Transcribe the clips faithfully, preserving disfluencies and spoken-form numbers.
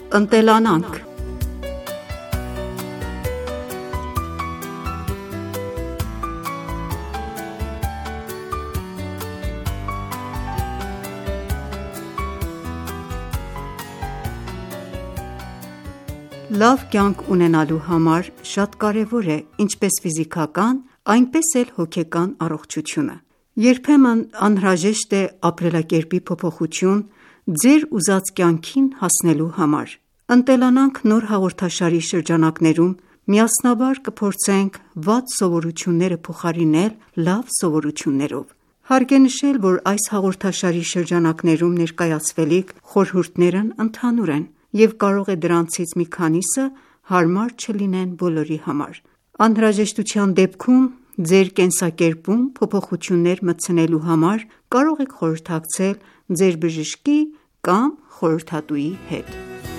Ընտելանանք։ Լավ կյանք ունենալու համար շատ կարևոր է ինչպես ֆիզիկական, այնպես էլ հոգեկան առողջությունը։ Երբեմն անհրաժեշտ է ապրելակերպի փոփոխություն ձեր ուզած կյանքին հասնելու համար։ «Ընտելանանք» նոր հաղորդաշարի շրջանակներում միասնաբար կփորձենք վատ սովորությունները փոխարինել լավ սովորություններով։ Հարկ է նշել, որ այս հաղորդաշարի շրջանակներում ներկայացվելիք խորհուրդներն ընդհանուր են և կարող է դրանցից մի քանիսը հարմար չլինեն բոլորի համար։ Անհրաժեշտության դեպքում ձեր կենսակերպում փոփոխություններ մտցնելու համար կարող եք խորհրդակցել ձեր բժշկի կամ խորհրդատուի հետ։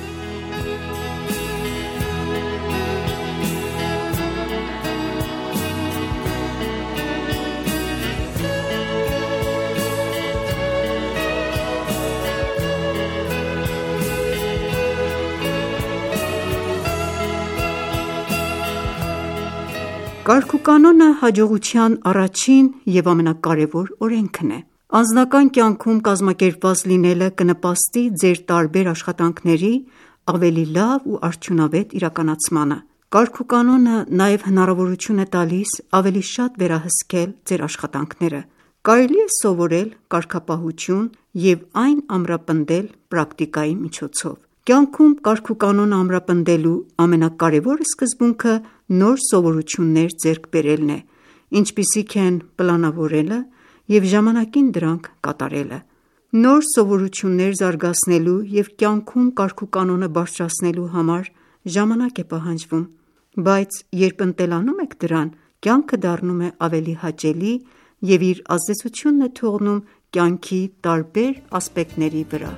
Կարգուկանոնը հաջողության առաջին և ամենակարևոր օրենքն է։ Անձնական կյանքում կազմակերպված լինելը կնպաստի ձեր տարբեր աշխատանքների ավելի լավ ու արդյունավետ իրականացմանը։ Կարգուկանոնը նաև հնարավորություն է տալիս ավելի շատ վերահսկել ձեր աշխատանքները։ Կարելի է սովորել կարգապահություն և այն ամրապնդել պրակտիկայի միջոցով։ Կյանքում կարգուկանոնը ամրապնդելու ամենակարևոր սկզբունքը նոր սովորություններ ձեռք բերելն է, ինչպիսիք են պլանավորելը և ժամանակին դրանք կատարելը։ Նոր սովորություններ զարգացնելու և կյանքում կարգուկանոնը բարձրացնելու համար ժամանակ է պահանջվում, բայց երբ ընտելանում եք դրան, կյանքը դառնում է ավելի հաճելի և իր ազդեցությունն է թողնում կյանքի տարբեր ասպեկտների վրա։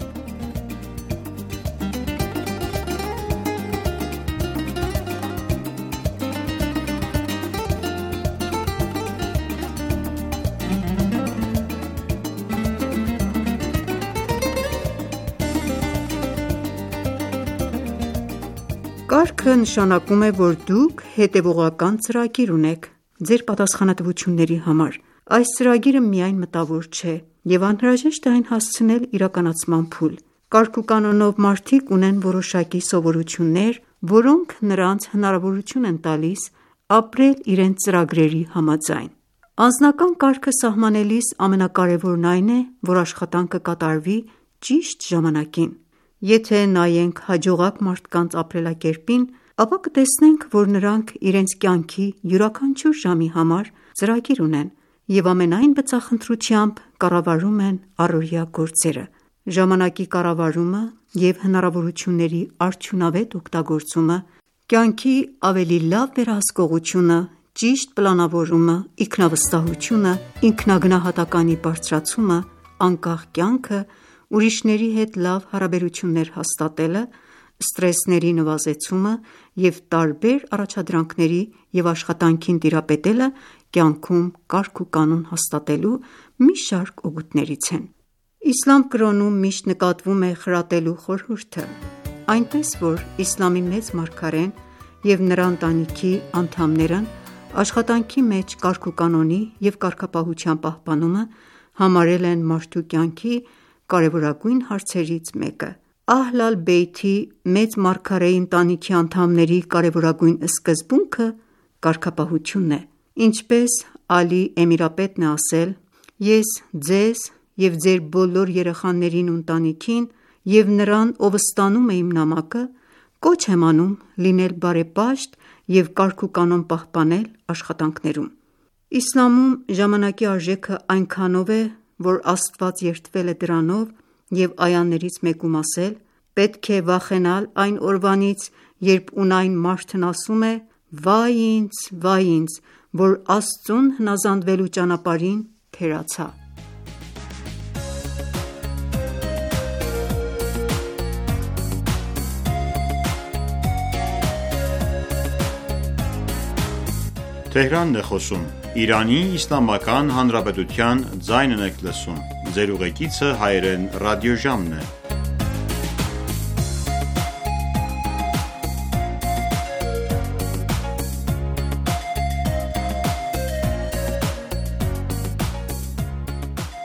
Կարգը նշանակում է, որ դուք հետևողական ծրագիր ունեք ձեր պատասխանատվությունների համար։ Այս ծրագիրը միայն մտավոր չէ և անհրաժեշտ է այն հասցնել իրականացման փուլ։ Կարգուկանոնով մարդիկ ունեն որոշակի սովորություններ, որոնք նրանց հնարավորություն են տալիս ապրել իրենց ծրագրերի համաձայն։ Անձնական կարգը սահմանելիս ամենակարևորն այն է, որ աշխատանքը կատարվի ճիշտ ժամանակին։ Եթե նայենք հաջողակ մարդկանց ապրելակերպին, ապա կտեսնենք, որ նրանք իրենց կյանքի յուրաքանչյուր ժամի համար ծրագիր ունեն և ամենայն բծախնդրությամբ կառավարում են առօրյա գործերը։ Ժամանակի կառավարումը և հնարավորությունների արդյունավետ օգտագործումը, կյանքի ավելի լավ վերահսկողությունը, ճիշտ պլանավորումը, ինքնավստահությունը, ինքնագնահատականի բարձրացումը, անկախ կյանքը, ուրիշների հետ լավ հարաբերություններ հաստատելը, սթրեսների նվազեցումը և տարբեր առաջադրանքների և աշխատանքին տիրապետելը կյանքում կարգուկանոն հաստատելու մի շարք օգուտներից են։ Իսլամ կրոնում միշտ նկատվում է խրատելու խորհուրդը, այնպես որ իսլամի մեծ մարգարեն և նրա ընտանիքի անդամներն աշխատանքի մեջ կարգուկանոնի և կարգապահության պահպանումը համարել են մարդու կյանքի կարևորագույն հարցերից մեկը։ Ահլ ալ-Բեյթի մեծ մարգարեի ընտանիքի անդամների կարևորագույն սկզբունքը կարգապահությունն է։ Ինչպես Ալի Էմիրապետն է ասել. «Ես ձեզ և ձեր բոլոր երեխաներին ու ընտանիքին և նրան, ով ստանում է իմ նամակը, կոչ եմ անում լինել բարեպաշտ և կարգուկանոն պահպանել աշխատանքներում»։ Իսլամում ժամանակի արժեքը այնքանով է, որ Աստված երդվել է դրանով և այաներից մեկում ասել. «Պետք է վախենալ այն օրվանից, երբ ունայն մարդն ասում է. «Վայ ինձ, վայ ինձ, որ Աստծուն հնազանդվելու ճանապարհին թերացա»»։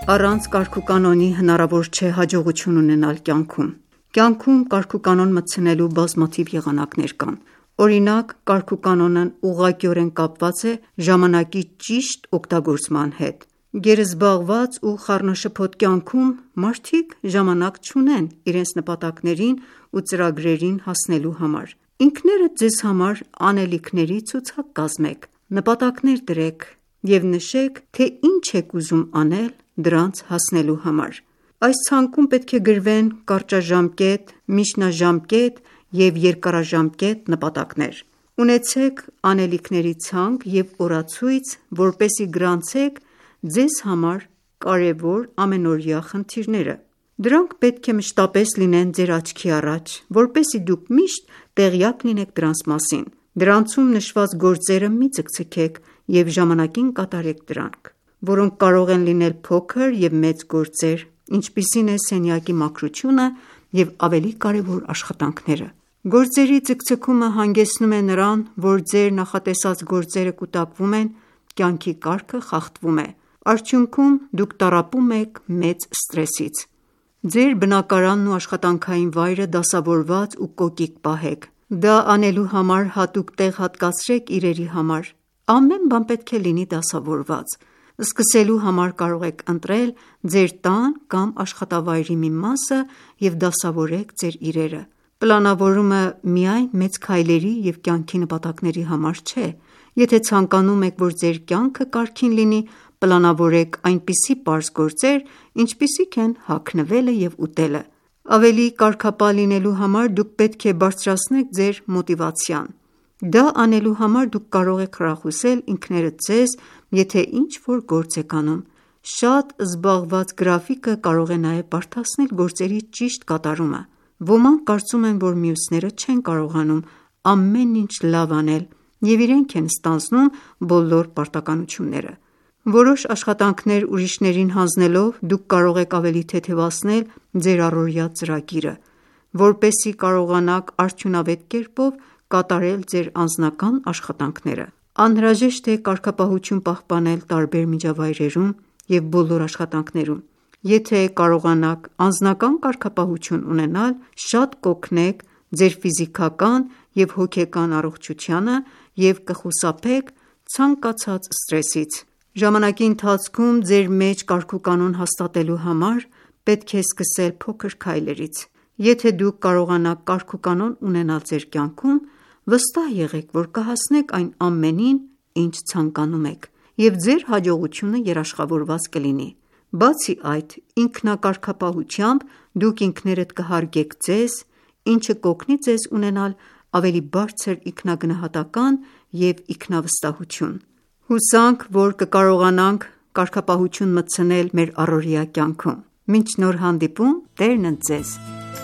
Առանց կարգուկանոնի հնարավոր չէ հաջողություն ունենալ կյանքում։ Կյանքում կարգուկանոն մտցնելու բազմաթիվ եղանակներ կան։ Օրինակ, կարգուկանոնն ուղղակիորեն կապված է ժամանակի ճիշտ օգտագործման հետ։ Գերզբաղված ու խառնաշփոթ կյանքում մարդիկ ժամանակ չունեն իրենց նպատակներին ու ծրագրերին հասնելու համար։ Ինքներդ ձեզ համար անելիքների ցուցակ կազմեք, նպատակներ դրեք և նշեք, թե ինչ եք ուզում անել դրանց հասնելու համար։ Այս ցանկում պետք է գրվեն կարճաժամկետ, միջնաժամկետ և երկարաժամկետ նպատակներ։ Ունեցեք անելիքների ցանկ և օրացույց, որպեսզի գրանցեք ձեզ համար կարևոր ամենօրյա խնդիրները։ Դրանք պետք է մշտապես լինեն ձեր աչքի առաջ, որպեսզի դուք միշտ տեղյակ լինեք դրանց մասին։ Դրանցում նշված գործերը մի ձգձգեք և ժամանակին կատարեք դրանք, որոնք կարող են լինել փոքր և մեծ գործեր, ինչպիսին է սենյակի մաքրությունը և ավելի կարևոր աշխատանքները։ Գործերի ձգձգումը հանգեցնում է նրան, որ ձեր նախատեսած գործերը կուտակվում են, կյանքի կարգը խախտվում է։ Արդյունքում դուք տառապում եք մեծ սթրեսից։ Ձեր բնակարանն ու աշխատանքային վայրը դասավորված ու կոկիկ պահեք։ Դա անելու համար հատուկ տեղ հատկացրեք իրերի համար։ Ամեն բան պետք է լինի դասավորված։ Սկսելու համար կարող եք ընտրել ձեր տան կամ աշխատավայրի մի մասը և դասավորեք ձեր իրերը։ Պլանավորումը միայն մեծ քայլերի և կյանքի նպատակների համար չէ։ Եթե ցանկանում եք, որ ձեր կյանքը կարգին լինի, պլանավորեք այնպիսի պարզ գործեր, ինչպիսիք են հագնվելը և ուտելը։ Ավելի կարգապահ լինելու համար դուք պետք է բարձրացնեք ձեր մոտիվացիան։ Դա անելու համար դուք կարող եք խրախուսել ինքներդ ձեզ, եթե ինչ-որ գործ եք անում։ Շատ զբաղված գրաֆիկը կարող է նաև բարդացնել գործերի ճիշտ կատարումը։ Ոմանք կարծում են, որ մյուսները չեն կարողանում ամեն ինչ լավ անել և իրենք են ստանձնում բոլոր պարտականությունները։ Որոշ աշխատանքներ ուրիշներին հանձնելով դուք կարող եք ավելի թեթևացնել ձեր առօրյա ծրագիրը, որպեսզի կարողանաք արդյունավետ կերպով կատարել ձեր անձնական աշխատանքները։ Անհրաժեշտ է կարգապահություն պահպանել տարբեր միջավայրերում և բոլոր աշխատանքներում։ Եթե կարողանաք անձնական կարգապահություն ունենալ, շատ կօգնեք ձեր ֆիզիկական և հոգեկան առողջությանը և կխուսափեք ցանկացած սթրեսից։ Ժամանակի ընթացքում ձեր մեջ կարգուկանոն հաստատելու համար պետք է սկսել փոքր քայլերից։ Եթե դուք կարողանաք կարգուկանոն ունենալ ձեր կյանքում, վստահ եղեք, որ կհասնեք այն ամենին, ինչ ցանկանում եք, և ձեր հաջողությունը երաշխավորված կլինի։ Բացի այդ, ինքնակարգապահությամբ դուք ինքներդ կհարգեք ձեզ, ինչը կօգնի ձեզ ունենալ ավելի բարձր ինքնագնահատական և ինքնավստահություն։ Հուսանք, որ կկարողանանք կարգապահություն մտցնել մեր առօրյա կյանքում։ Մինչ նոր հանդիպում, Տերն ընդ ձեզ։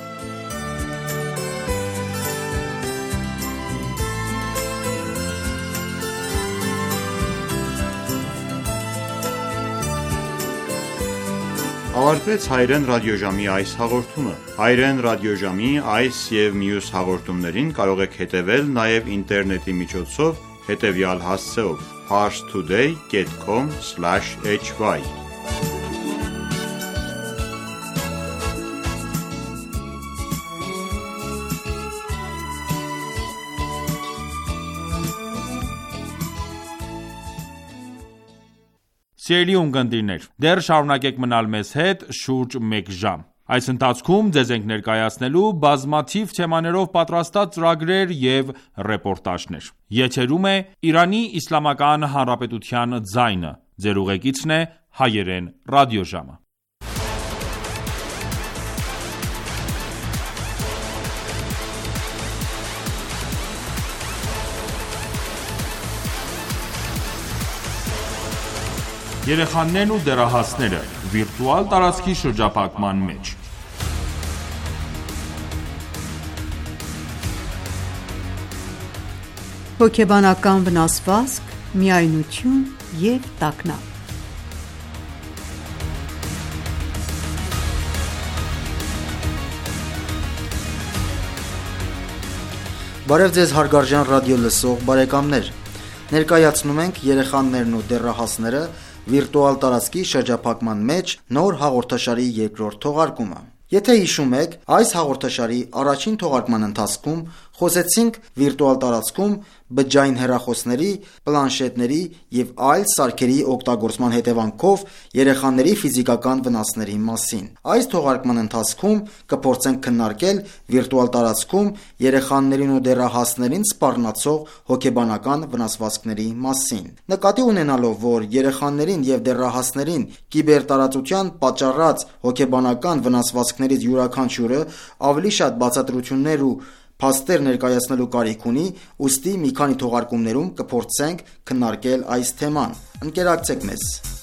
Ավարտվեց հայրեն ռադիոժամի այս հաղորդումը։ Հայրեն ռադիոժամի այս և մյուս հաղորդումներին կարող եք հետևել նաև ինտերնետի միջոցով հետևյալ հասցեով՝ parstoday dot com slash h y Սիրելի ունկնդիրներ, դեռ շարունակեք մնալ մեզ հետ շուրջ մեկ ժամ։ Այս ընթացքում ձեզ ենք ներկայացնելու բազմաթիվ թեմաներով պատրաստած ծրագրեր և ռեպորտաժներ։ Եթերում է Իրանի Իսլամական Հանրապետության ձայնը։ Ձեր ուղեկիցն է հայերեն ռադիոժամը։ Երեխաներն ու դեռահասները վիրտուալ տարածքի շրջափակման մեջ։ Հոգեբանական վնասվածք, միայնություն և տագնապ։ Բարև ձեզ հարգարժան ռադիո լսող բարեկամներ։ Ներկայացնում ենք երեխաներն ու դեռահասները վիրտուալ տարածքի շրջափակման մեջ նոր հաղորդաշարի երկրորդ թողարկումը։ Եթե հիշում եք, այս հաղորդաշարի առաջին թողարկման ընթացքում խոսեցինք վիրտուալ տարածքում բջջային հեռախոսների, պլանշետների և այլ սարքերի օգտագործման հետևանքով երեխաների ֆիզիկական վնասների մասին։ Այս թողարկման ընթացքում կփորձենք քննարկել վիրտուալ տարածքում երեխաներին ու դեռահասներին սպառնացող հոգեբանական վնասվածքների մասին։ Նկատի ունենալով, որ երեխաներին և դեռահասներին կիբերտարածության պատճառած հոգեբանական վնասվածքներից յուրաքանչյուրը ավելի շատ բացատրություններ ու փաստեր ներկայացնելու կարիք ունի, ուստի մի քանի թողարկումներում կփորձենք քննարկել այս թեման։ Ընկերակցեք մեզ։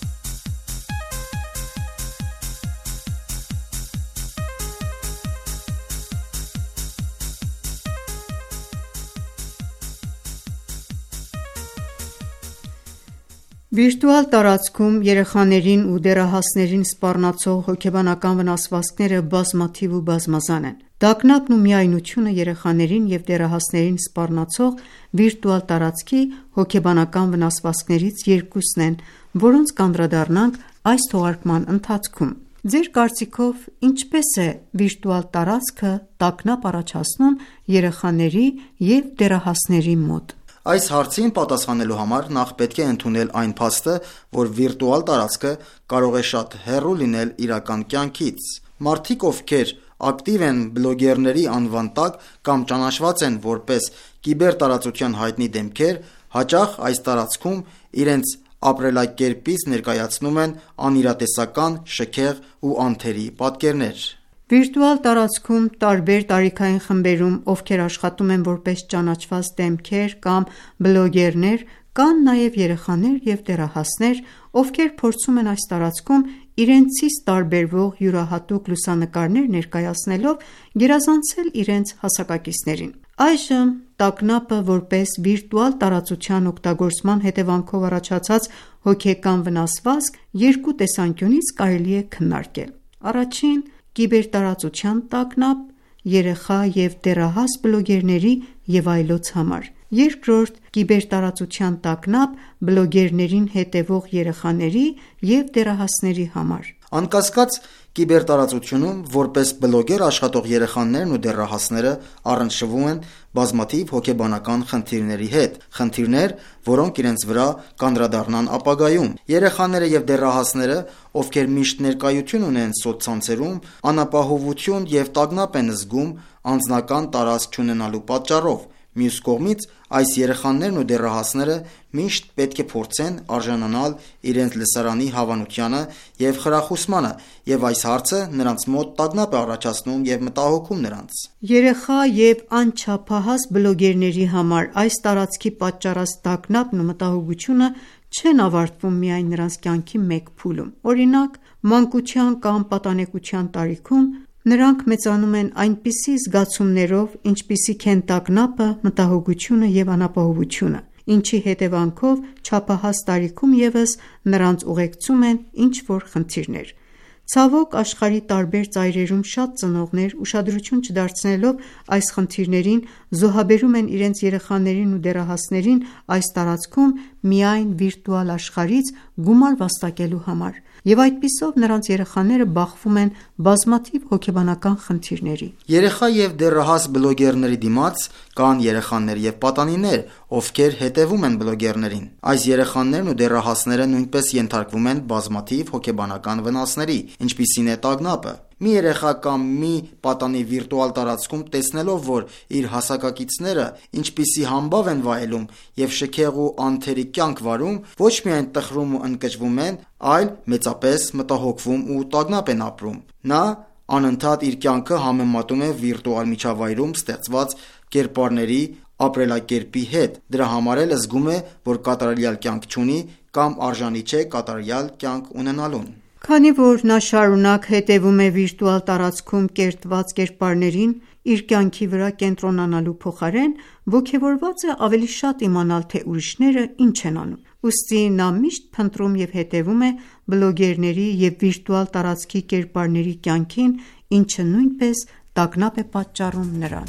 Վիրտուալ տարածքում երեխաներին ու դեռահասներին սպառնացող հոգեբանական վնասվածքները բազմաթիվ ու բազմազան են։ Տագնապն ու միայնությունը երեխաներին և դեռահասներին սպառնացող վիրտուալ տարածքի հոգեբանական վնասվածքներից երկուսն են, որոնց կանդրադառնանք այս թողարկման ընթացքում։ Ձեր կարծիքով ինչպե՞ս է վիրտուալ տարածքը տագնապ առաջացնում երեխաների և դեռահասների մոտ։ Այս հարցին պատասխանելու համար նախ պետք է ընդունել այն փաստը, որ վիրտուալ տարածքը կարող է շատ հեռու լինել իրական կյանքից։ Մարդիկ, ովքեր ակտիվ են բլոգերների անվան տակ կամ ճանաչված են որպես կիբերտարածության հայտնի դեմքեր, հաճախ այս տարածքում իրենց ապրելակերպից ներկայացնում են անիրատեսական, շքեղ ու անթերի պատկերներ։ Վիրտուալ տարածքում տարբեր տարիքային խմբերում, ովքեր աշխատում են որպես ճանաչված դեմքեր կամ բլոգերներ, կան նաև երեխաներ և դեռահասներ, ովքեր փորձում են այս տարածքում իրենցից տարբերվող յուրահատուկ լուսանկարներ ներկայացնելով գերազանցել իրենց հասակակիցներին։ Այժմ տագնապը որպես վիրտուալ տարածության օգտագործման հետևանքով առաջացած հոգեկան վնասվածք երկու տեսանկյունից կարելի է քննարկել։ Առաջին՝ կիբերտարածության տագնապ՝ երեխա և դեռահաս բլոգերների և այլոց համար։ Երկրորդ՝ կիբերտարածության տագնապ՝ բլոգերներին հետևող երեխաների և դեռահասների համար։ Անկասկած, կիբերտարածությունում որպես բլոգեր աշխատող երեխաներն ու դեռահասները առնչվում են բազմաթիվ հոգեբանական խնդիրների հետ, խնդիրներ, որոնք իրենց վրա կանդրադառնան ապագայում։ Երեխաները և դեռահասները, ովքեր միշտ ներկայություն ունեն սոցցանցերում, անապահովություն և տագնապ են զգում անձնական տարածք չունենալու պատճառով։ Մյուս կողմից, այս երեխաներն ու դեռահասները միշտ պետք է փորձեն արժանանալ իրենց լսարանի հավանությանը և խրախուսմանը, և այս հարցը նրանց մոտ տագնապ է առաջացնում և մտահոգում նրանց։ Երեխա և անչափահաս բլոգերների համար այս տարածքի պատճառած տագնապն ու մտահոգությունը չեն ավարտվում միայն նրանց կյանքի մեկ փուլում։ Օրինակ, մանկության կամ պատանեկության տարիքում նրանք մեծանում են այնպիսի զգացումներով, ինչպիսիք են տագնապը, մտահոգությունը և անապահովությունը, ինչի հետևանքով չափահաս տարիքում ևս նրանց ուղեկցում են ինչ-որ խնդիրներ։ Ցավոք, աշխարհի տարբեր ծայրերում շատ ծնողներ, ուշադրություն չդարձնելով այս խնդիրներին, զոհաբերում են իրենց երեխաներին ու դեռահասներին այս տարածքում միայն վիրտուալ աշխարհից գումար վաստակելու համար, և այդպիսով նրանց երեխաները բախվում են բազմաթիվ հոգեբանական խնդիրների։ Երեխա և դեռահաս բլոգերների դիմաց կան երեխաներ և պատանիներ, ովքեր հետևում են բլոգերներին։ Այս երեխաներն ու դեռահասները նույնպես ենթարկվում են բազմաթիվ հոգեբանական վնասների, ինչպիսին է տագնապը։ Մի երեխա կամ մի պատանի վիրտուալ տարածքում տեսնելով, որ իր հասակակիցները ինչպիսի համբավ են վայելում և շքեղ ու անթերի կյանք վարում, ոչ միայն տխրում ու ընկճվում են, այլ մեծապես մտահոգվում ու տագնապ են ապրում։ Նա անընդհատ իր կյանքը համեմատում է վիրտուալ միջավայրում ստեղծված կերպարների ապրելակերպի հետ, դրա համար էլ զգում է, որ կատարյալ կյանք չունի կամ արժանի չէ կատարյալ կյանք ունենալուն։ Քանի որ նա շարունակ հետևում է վիրտուալ տարածքում կերտված կերպարներին, իր կյանքի վրա կենտրոնանալու փոխարեն ոգևորված է ավելի շատ իմանալ, թե ուրիշները ինչ են անում։ Ուստի նա միշտ փնտրում և հետևում է բլոգերների և վիրտուալ տարածքի կերպարների կյանքին, ինչը նույնպես տագնապ է պատճառում նրան։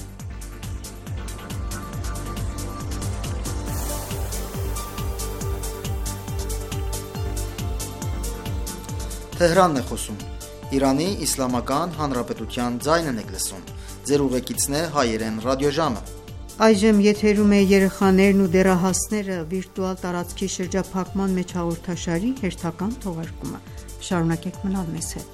Թեհրանն է խոսում։ Իրանի Իսլամական Հանրապետության ձայնն եք լսում։ Ձեր ուղեկիցն է հայերեն ռադիոժամը։ Այժմ եթերում է երեխաներն ու դեռահասները վիրտուալ տարածքի շրջափակման մեջ հաղորդաշարի հերթական թողարկումը։ Շարունակեք մնալ մեզ հետ։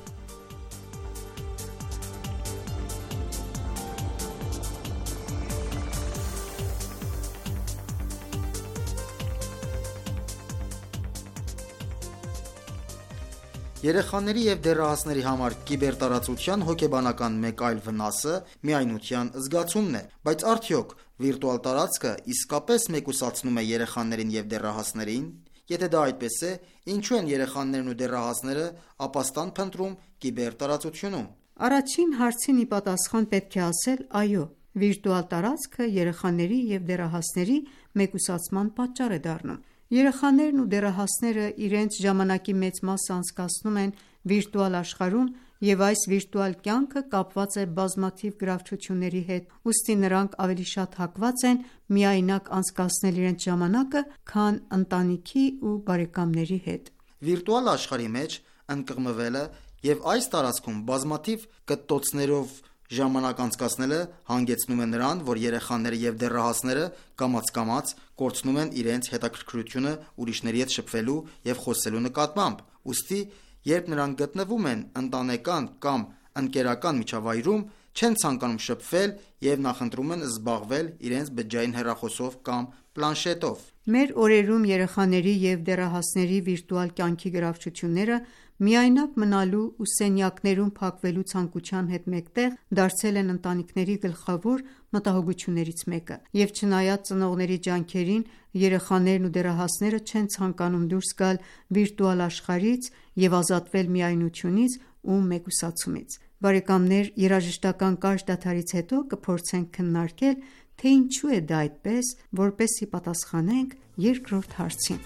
Երեխաների և դեռահասների համար կիբերտարածության հոգեբանական մեկ այլ վնասը միայնության զգացումն է, բայց արդյոք վիրտուալ տարածքը իսկապես մեկուսացնում է երեխաներին և դեռահասներին: Եթե դա այդպես է, ինչու են երեխաներն ու դեռահասները ապաստան փնտրում կիբերտարածությունում: Առաջին հարցին ի պատասխան պետք է ասել այո, վիրտուալ տարածքը երեխաների և դեռահասների մեկուսացման պատճառ է դառնում: Երեխաներն ու դեռահասները իրենց ժամանակի մեծ մասը անցկացնում են վիրտուալ աշխարհում և այս վիրտուալ կյանքը կապված է բազմաթիվ գրավչությունների հետ, ուստի նրանք ավելի շատ հակված են միայնակ անցկացնել իրենց ժամանակը, քան ընտանիքի ու բարեկամների հետ: Վիրտուալ աշխարհի մեջ ընկղմվելը և այս տարածքում բազմաթիվ կտտոցներով ժամանակ անցկացնելը հանգեցնում է նրան, որ երեխաները և դեռահասները կամաց-կամաց կորցնում են իրենց հետաքրքրությունը ուրիշների հետ շփվելու և խոսելու նկատմամբ: Ուստի երբ նրանք գտնվում են ընտանեկան կամ ընկերական միջավայրում, չեն ցանկանում շփվել և նախընտրում են զբաղվել իրենց բջջային հեռախոսով կամ պլանշետով: Մեր օրերում երեխաների և դեռահասների վիրտուալ կյանքի գրավչությունները միայնակ մնալու ու սենյակներում փակվելու ցանկության հետ մեկտեղ դարձել են ընտանիքների գլխավոր մտահոգություններից մեկը: Եվ չնայած ծնողների ջանքերին, երեխաներն ու դեռահասները չեն ցանկանում դուրս գալ վիրտուալ աշխարհից և ազատվել միայնությունից ու մեկուսացումից: Բարեկամներ երաժշտական կարճ դադարից հետո կփորձենք քննարկել, թե ինչու է դա այդպես, որպեսզի պատասխանենք երկրորդ հարցին: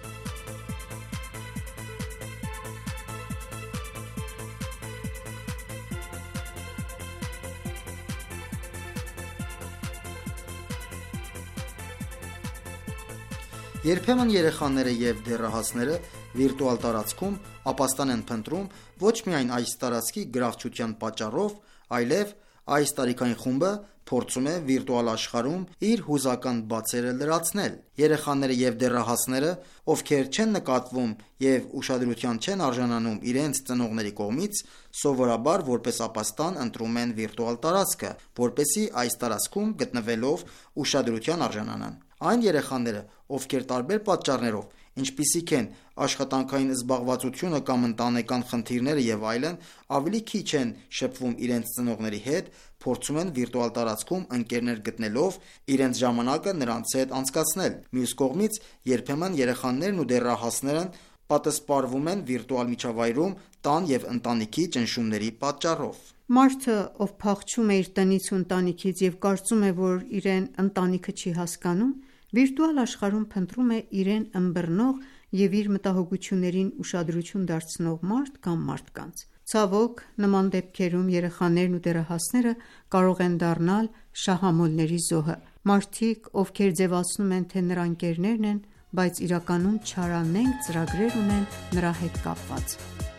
Երբեմն երեխաները և դեռահասները վիրտուալ տարածքում ապաստան են փնտրում ոչ միայն այս տարածքի գրավչության պատճառով, այլև այս տարիքային խումբը փորձում է վիրտուալ աշխարհում իր հուզական բացերը լրացնել: Երեխաները և դեռահասները, ովքեր չեն նկատվում և ուշադրության չեն արժանանում իրենց ծնողների կողմից, սովորաբար որպես ապաստան ընտրում են վիրտուալ տարածքը, որպեսզի այս տարածքում գտնվելով ուշադրության արժանանան: Այն երեխաները, ովքեր տարբեր պատճառներով, ինչպիսիք են աշխատանքային զբաղվածությունը կամ ընտանեկան խնդիրները և այլն, ավելի քիչ են շփվում իրենց ծնողների հետ, փորձում են վիրտուալ տարածքում ընկերներ գտնելով իրենց ժամանակը նրանց հետ անցկացնել: Մյուս կողմից, երբեմն երեխաներն ու դեռահասներն պատսպարվում են վիրտուալ միջավայրում տան և ընտանիքի ճնշումների պատճառով: Մարդը, ով փախչում է իր տնից ու ընտանիքից և կարծում է, որ իրեն ընտանիքը չի հասկանում, վիրտուալ աշխարհում փնտրում է իրեն ըմբռնող և իր մտահոգություններին ուշադրություն դարձնող մարդ կամ մարդկանց: Ցավոք, նման դեպքերում երեխաներն ու դեռահասները կարող են դառնալ շահամոլների զոհը: Մարդիկ, ովքեր ձևացնում են, թե նրա ընկերներն են, բայց իրականում չարանենգ ծրագրեր ունեն նրա հետ կապված: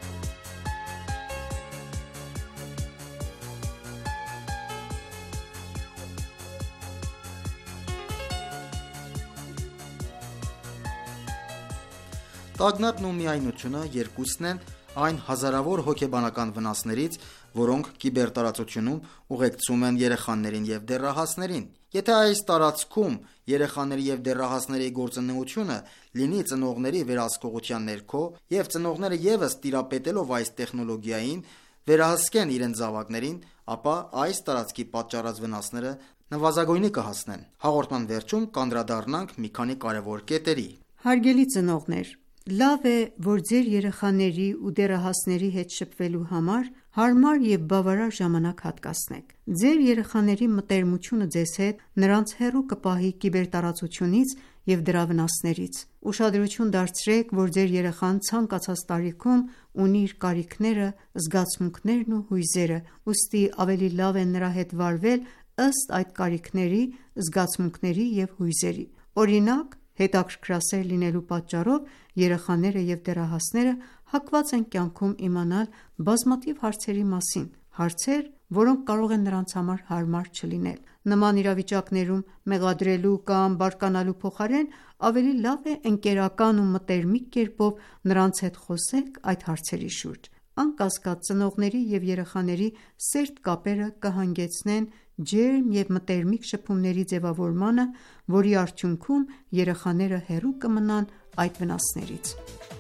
Տագնապն ու միայնությունը երկուսն են այն հազարավոր հոգեբանական վնասներից, որոնք կիբերտարածությունում ուղեկցում են երեխաներին և դեռահասներին: Եթե այս տարածքում երեխաների և դեռահասների գործունեությունը լինի ծնողների վերահսկողության ներքո և ծնողները ևս տիրապետելով այս տեխնոլոգիային վերահսկեն իրենց զավակներին, ապա այս տարածքի պատճառած վնասները նվազագույնի կհասնեն: Հաղորդման վերջում կանդրադառնանք մի քանի կարևոր կետերի: Հարգելի ծնողներ, լավ է, որ ձեր երեխաների ու դեռահասների հետ շփվելու համար հարմար և բավարար ժամանակ հատկացնեք: Ձեր երեխաների մտերմությունը ձեզ հետ նրանց հեռու կպահի կիբերտարածությունից և դրա վնասներից: Ուշադրություն դարձրեք, որ ձեր երեխան ցանկացած տարիքում ունի իր կարիքները, զգացմունքներն ու հույզերը, ուստի ավելի լավ է նրա հետ վարվել ըստ այդ կարիքների, զգացմունքների և հույզերի: Օրինակ, հետաքրքրասեր լինելու պատճառով երեխաները և դեռահասները հակված են կյանքում իմանալ բազմաթիվ հարցերի մասին, հարցեր, որոնք կարող են նրանց համար հարմար չլինել: Նման իրավիճակներում մեղադրելու կամ բարկանալու փոխարեն ավելի լավ է ընկերական ու մտերմիկ կերպով նրանց հետ խոսեք այդ հարցերի շուրջ: Անկասկած, ծնողների և երեխաների սերտ կապերը կհանգեցնեն ջերմ և մտերմիկ շփումների ձևավորմանը, որի արդյունքում երեխաները հեռու կմնան այդ վնասներից: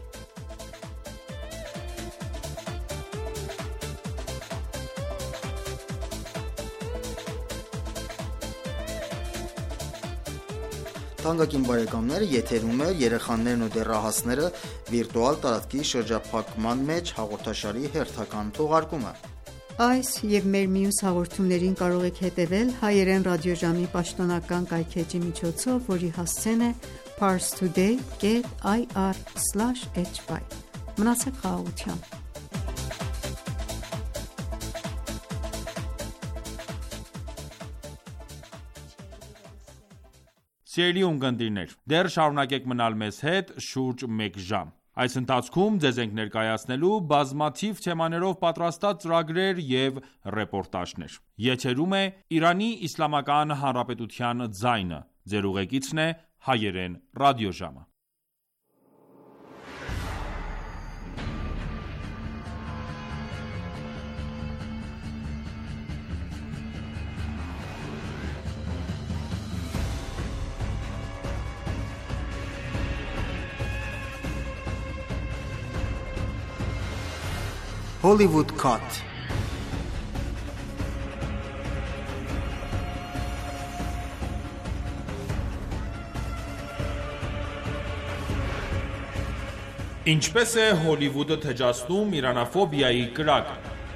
Թանկագին բարեկամներ, եթերում է «Երեխաներն ու դեռահասները» վիրտուալ տարածքի շրջափակման մեջ հաղորդաշարի հերթական թողարկումը: Այս և մեր մյուս հաղորդումներին կարող եք հետևել հայերեն ռադիոժամի պաշտոնական կայքէջի միջոցով, որի հասցեն է parstoday dot ir slash hy: Մնացեք խաղաղությամբ: Սիրելի ունկնդիրներ, դեռ շարունակեք մնալ մեզ հետ շուրջ մեկ ժամ: Այս ընթացքում ձեզ ենք ներկայացնելու բազմաթիվ թեմաներով պատրաստած ծրագրեր և ռեպորտաժներ: Եթերում է «Իրանի Իսլամական Հանրապետության ձայնը», Ձեր ուղեկիցն է Հայերեն ռադիոժամը: Hollywood Cut Ինչպես է Հոլիվուդը թեջացնում իրանաֆոբիայի կրակը: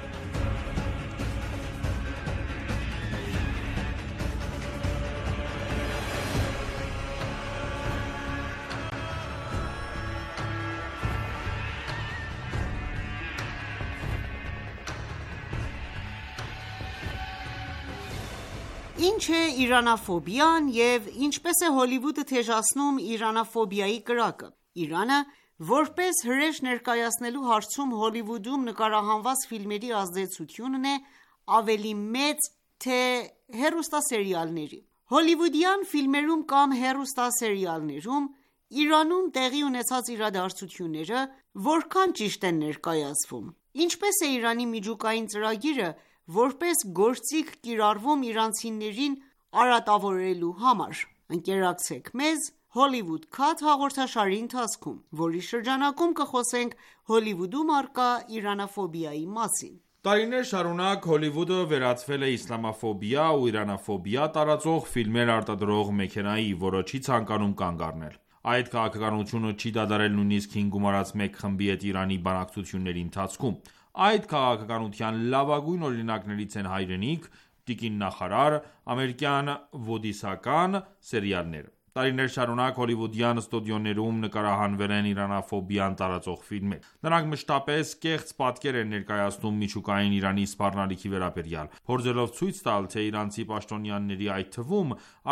Ինչ է իրանաֆոբիան և ինչպես է Հոլիվուդը թեժացնում իրանաֆոբիայի կրակը: Իրանը, որպես հրեշ ներկայացնելու հարցում Հոլիվուդում նկարահանված ֆիլմերի ազդեցությունն է ավելի մեծ, թե հեռուստասերիալների: Հոլիվուդյան ֆիլմերում կամ հեռուստասերիալներում Իրանում տեղի ունեցած իրադարձությունները որքան ճիշտ են ներկայացվում: Ինչպե՞ս է Իրանի միջուկային ծրագիրը որպես գործիք կիրառվում իրանցիներին արատավորելու համար: Ընկերակցեք մեզ «Hollywood Cut» հաղորդաշարի ընթացքում, որի շրջանակում կխոսենք Հոլիվուդում առկա իրանաֆոբիայի մասին: Տարիներ շարունակ Հոլիվուդը վերածվել է իսլամաֆոբիա ու իրանաֆոբիա տարածող ֆիլմեր արտադրող մեքենայի, որը չի ցանկանում կանգ առնել: Այդ քաղաքականությունը չի դադարել նույնիսկ հին գումարած մեկ խմբի հետ Իրանի բանակցությունների ընթացքում: Այդ քաղաքականության լավագույն օրինակներից են «Հայրենիք», «Տիկին նախարար», ամերիկյան «Ոդիսական» սերիալները: Տարիներ շարունակ հոլիվուդյան ստուդիոներում նկարահանվել են իրանաֆոբիան տարածող ֆիլմեր: Նրանք մշտապես կեղծ պատկեր են ներկայացնում միջուկային Իրանի սպառնալիքի վերաբերյալ, փորձելով ցույց տալ, թե իրանցի պաշտոնյաների, այդ թվում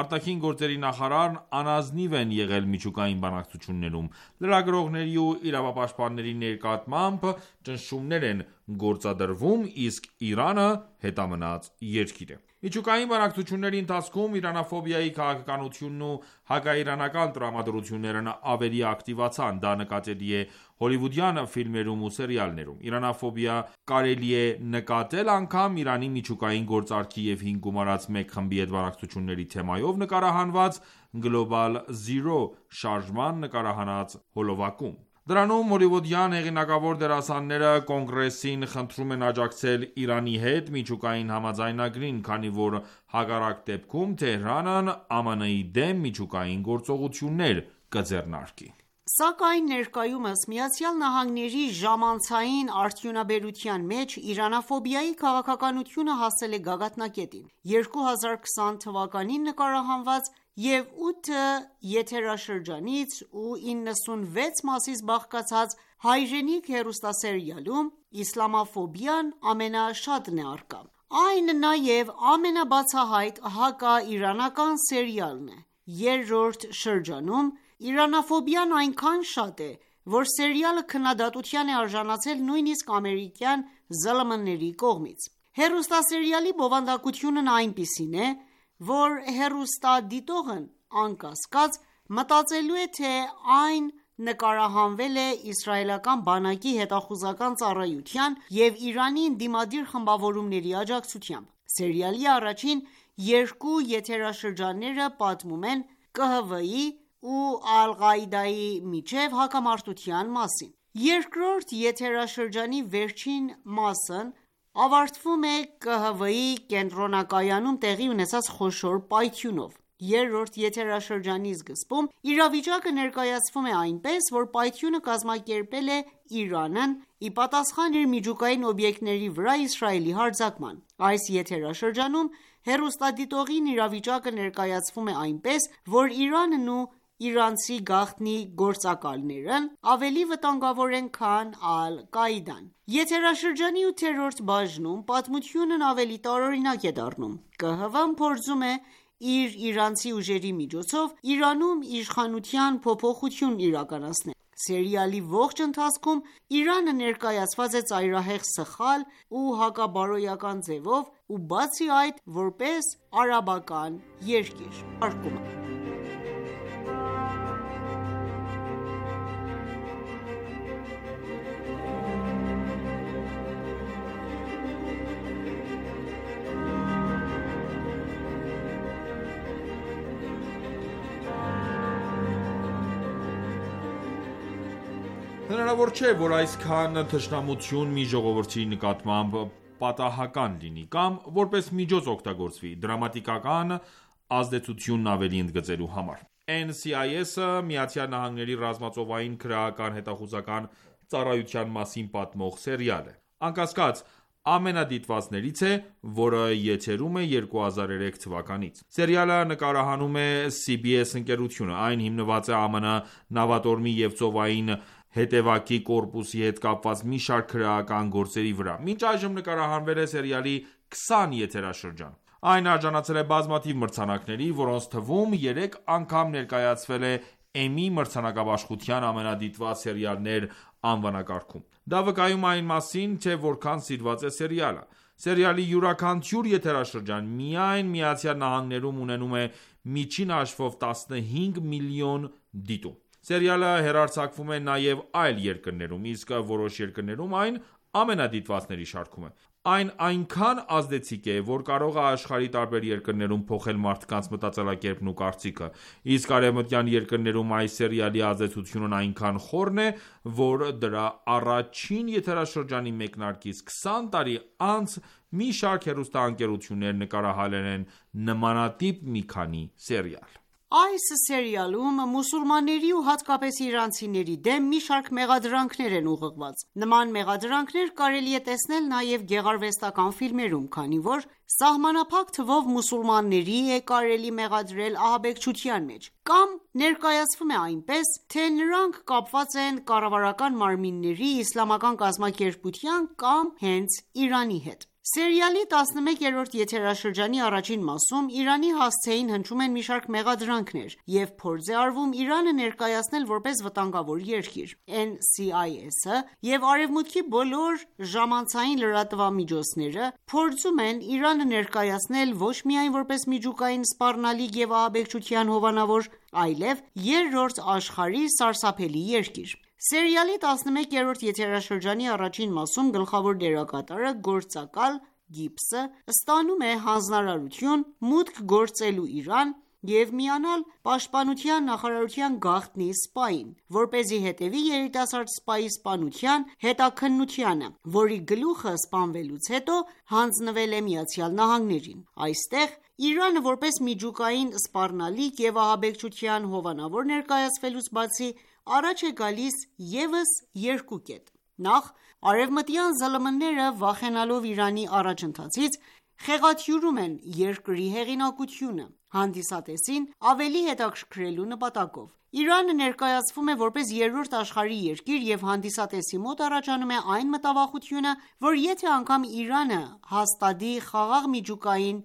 ԱԳ նախարարն անազնիվ են եղել միջուկային բանակցություններում, լրագրողների ու իրավապաշտպանների նկատմամբ ճնշումներ են գործադրվում, իսկ Իրանը հետամնաց երկիր է: Միջուկային բանակցությունների ընթացքում իրանաֆոբիայի քաղաքականությունն ու հակաիրանական տրամադրություններն ավելի ակտիվացան: Դա նկատելի է հոլիվուդյան ֆիլմերում ու սերիալներում: Իրանաֆոբիա կարելի է նկատել անգամ Իրանի միջուկային գործարքի և հին գումարած մեկ խմբի հետ բանակցությունների թեմայով նկարահանված «Global Zero» շարժման նկարահանած հոլովակում: Դրանում հոլիվուդյան հեղինակավոր դերասանները Կոնգրեսին խնդրում են աջակցել Իրանի հետ միջուկային համաձայնագրին, քանի որ հակառակ դեպքում Թեհրանն ԱՄՆ-ի դեմ միջուկային գործողություններ կձեռնարկի: Սակայն ներկայումս ԱՄՆ-ի ժամանցային արդյունաբերության մեջ իրանաֆոբիայի քաղաքականությունը հասել է գագաթնակետին: երկու հազար քսան թվականին նկարահանված և ութ եթերաշրջանից ու իննսունվեց մասից բաղկացած «Հայրենիք» հեռուստասերիալում իսլամաֆոբիան ամենաշատն է առկա: Այն նաև ամենաբացահայտ հակաիրանական սերիալն է: Երրորդ շրջանում իրանաֆոբիան այնքան շատ է, որ սերիալը քննադատության է արժանացել նույնիսկ ամերիկյան զլմ ների կողմից։ Հեռուստասերիալի բովանդակությունն այնպիսին է, որ հեռուստադիտողն անկասկած մտածելու է, թե այն նկարահանվել է իսրայելական բանակի հետախուզական ծառայության և Իրանի ընդդիմադիր խմբավորումների աջակցությամբ։ Սերիալի առաջին երկու եթերաշրջանները պատմում են Կ Հ В-ի ու Ալ-Ղաիդայի միջև հակամարտության մասին։ Երկրորդ եթերաշրջանի վերջին մասն ավարտվում է Կ Հ В-ի կենտրոնակայանում տեղի ունեցած խոշոր պայթյունով։ Երրորդ եթերաշրջանի սկզբում իրավիճակը ներկայացվում է այնպես, որ պայթյունը կազմակերպել է Իրանն ի պատասխան իր միջուկային օբյեկտների վրա Իսրայելի հարձակման։ Այս եթերաշրջանում հեռուստադիտողին իրավիճակը ներկայացվում է այնպես, որ Իրանն ու իրանցի գաղտնի գործակալներն ավելի վտանգավոր են, քան Ալ-Կաիդան։ Եթերաշրջանի ութերորդ բաժնում պատմությունն ավելի տարօրինակ է դառնում։ Կ Հ В-ն փորձում է իր իրանցի ուժերի միջոցով Իրանում իշխանության փոփոխություն իրականացնել։ Սերիալի ողջ ընթացքում Իրանը ներկայացված է ծայրահեղ սխալ ու հակաբարոյական ձևով ու բացի այդ որպես արաբական երկիր։ Հնարավոր չէ, որ այսքան թշնամություն մի ժողովրդի նկատմամբ պատահական լինի կամ որպես միջոց օգտագործվի դրամատիկական ազդեցությունն ավելի ընդգծելու համար։ N C I S-ը ԱՄՆ-ի ռազմածովային քրեական հետախուզական ծառայության մասին պատմող սերիալ է։ Անկասկած ամենադիտվածներից է, որը եթերում է երկու հազար ու երեք թվականից։ Սերիալը նկարահանում է C B S ընկերությունը։ Այն հիմնված է ԱՄՆ նավատորմի և ծովային հետևակի կորպուսի հետ կապված մի շարք քրեական գործերի վրա։ Մինչ այժմ նկարահանվել է սերիալի քսան եթերաշրջան։ Այն արժանացել է բազմաթիվ մրցանակների, որոնց թվում երեք անգամ ներկայացվել է Emmy մրցանակաբաշխության ամենադիտված սերիալներ անվանակարգում։ Դա վկայում է այն մասին, թե որքան սիրված է սերիալը։ Սերիալի յուրաքանչյուր եթերաշրջան միայն ԱՄՆ-ում ունենում է միջին հաշվով տասնհինգ միլիոն դիտում։ Սերիալը հեռարձակվում է նաև այլ երկրներում, իսկ որոշ երկրներում այն ամենադիտվածների շարքում է։ Այն այնքան ազդեցիկ է, որ կարող է աշխարհի տարբեր երկրներում փոխել մարդկանց մտածելակերպն ու կարծիքը, իսկ արևմտյան երկրներում այս սերիալի ազդեցությունն այնքան խորն է, որ դրա առաջին եթերաշրջանի մեկնարկից քսան տարի անց մի շարք հեռուստաընկերություններ նկարահանել են նմանատիպ մի քանի սերիալ։ Այս սերիալում մուսուլմանների ու հատկապես իրանցիների դեմ մի շարք մեղադրանքներ են ուղղված։ Նման մեղադրանքներ կարելի է տեսնել նաև գեղարվեստական ֆիլմերում, քանի որ սահմանափակ թվով մուսուլմանների է կարելի մեղադրել ահաբեկչության մեջ, կամ ներկայացվում է այնպես, թե նրանք կապված են կառավարական մարմինների, իսլամական կազմակերպության կամ հենց Իրանի հետ։ Սերիալի տասնմեկերորդ եթերաշրջանի առաջին մասում Իրանի հասցեին հնչում են մի շարք մեղադրանքներ և փորձ է արվում Իրանը ներկայացնել որպես վտանգավոր երկիր։ N C I S-ը և Արևմուտքի բոլոր ժամանցային լրատվամիջոցները փորձում են Իրանը ներկայացնել ոչ միայն որպես միջուկային սպառնալիք և ահաբեկչության հովանավոր, այլև երրորդ աշխարհի սարսափելի երկիր։ Սերիալի տասնմեկերորդ եթերաշրջանի առաջին մասում գլխավոր դերակատարը գործակալ Գիբսը ստանում է հանձնարարություն մուտք գործելու Իրան և միանալ պաշտպանության նախարարության գաղտնի սպային, որպեսզի հետևի երիտասարդ սպայի սպանության հետաքննությանը, որի գլուխը սպանվելուց հետո հանձնվել է ԱՄՆ-ին։ Այստեղ Իրանը որպես միջուկային սպառնալիք և ահաբեկչության հովանավոր ներկայացվելուց բացի առաջ է գալիս ևս երկու կետ։ Նախ, արևմտյան զլմ-ները վախենալով Իրանի առաջընթացից, խեղաթյուրում են երկրի հեղինակությունը հանդիսատեսին ավելի հետաքրքրելու նպատակով։ Իրանը ներկայացվում է որպես երրորդ աշխարհի երկիր և հանդիսատեսի մոտ առաջանում է այն մտավախությունը, որ եթե անգամ Իրանը հաստատի խաղաղ միջուկային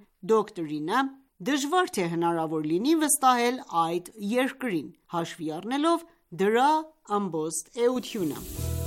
դոկտրինը, դժվար թե հնարավոր լինի վստահել այդ երկրին, հաշվի առնելով դրա ամբողջ էությունը։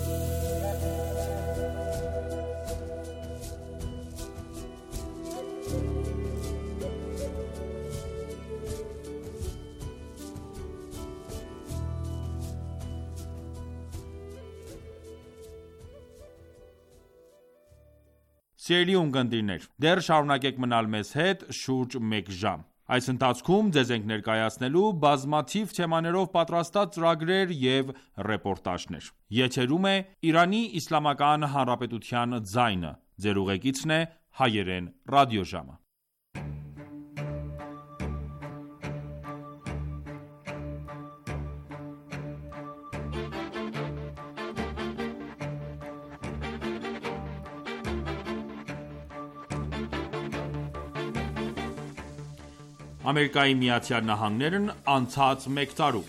Սիրելի ունկնդիրներ, դեռ շարունակեք մնալ մեզ հետ շուրջ մեկ ժամ։ Այս ընթացքում ձեզ ենք ներկայացնելու բազմաթիվ թեմաներով պատրաստած ծրագրեր և ռեպորտաժներ։ Եթերում է Իրանի Իսլամական Հանրապետության ձայնը։ Ձեր ուղեկիցն է Հայերեն ռադիոժամը։ Ամերիկայի Միացյալ Նահանգներն անցած մեկ տարում։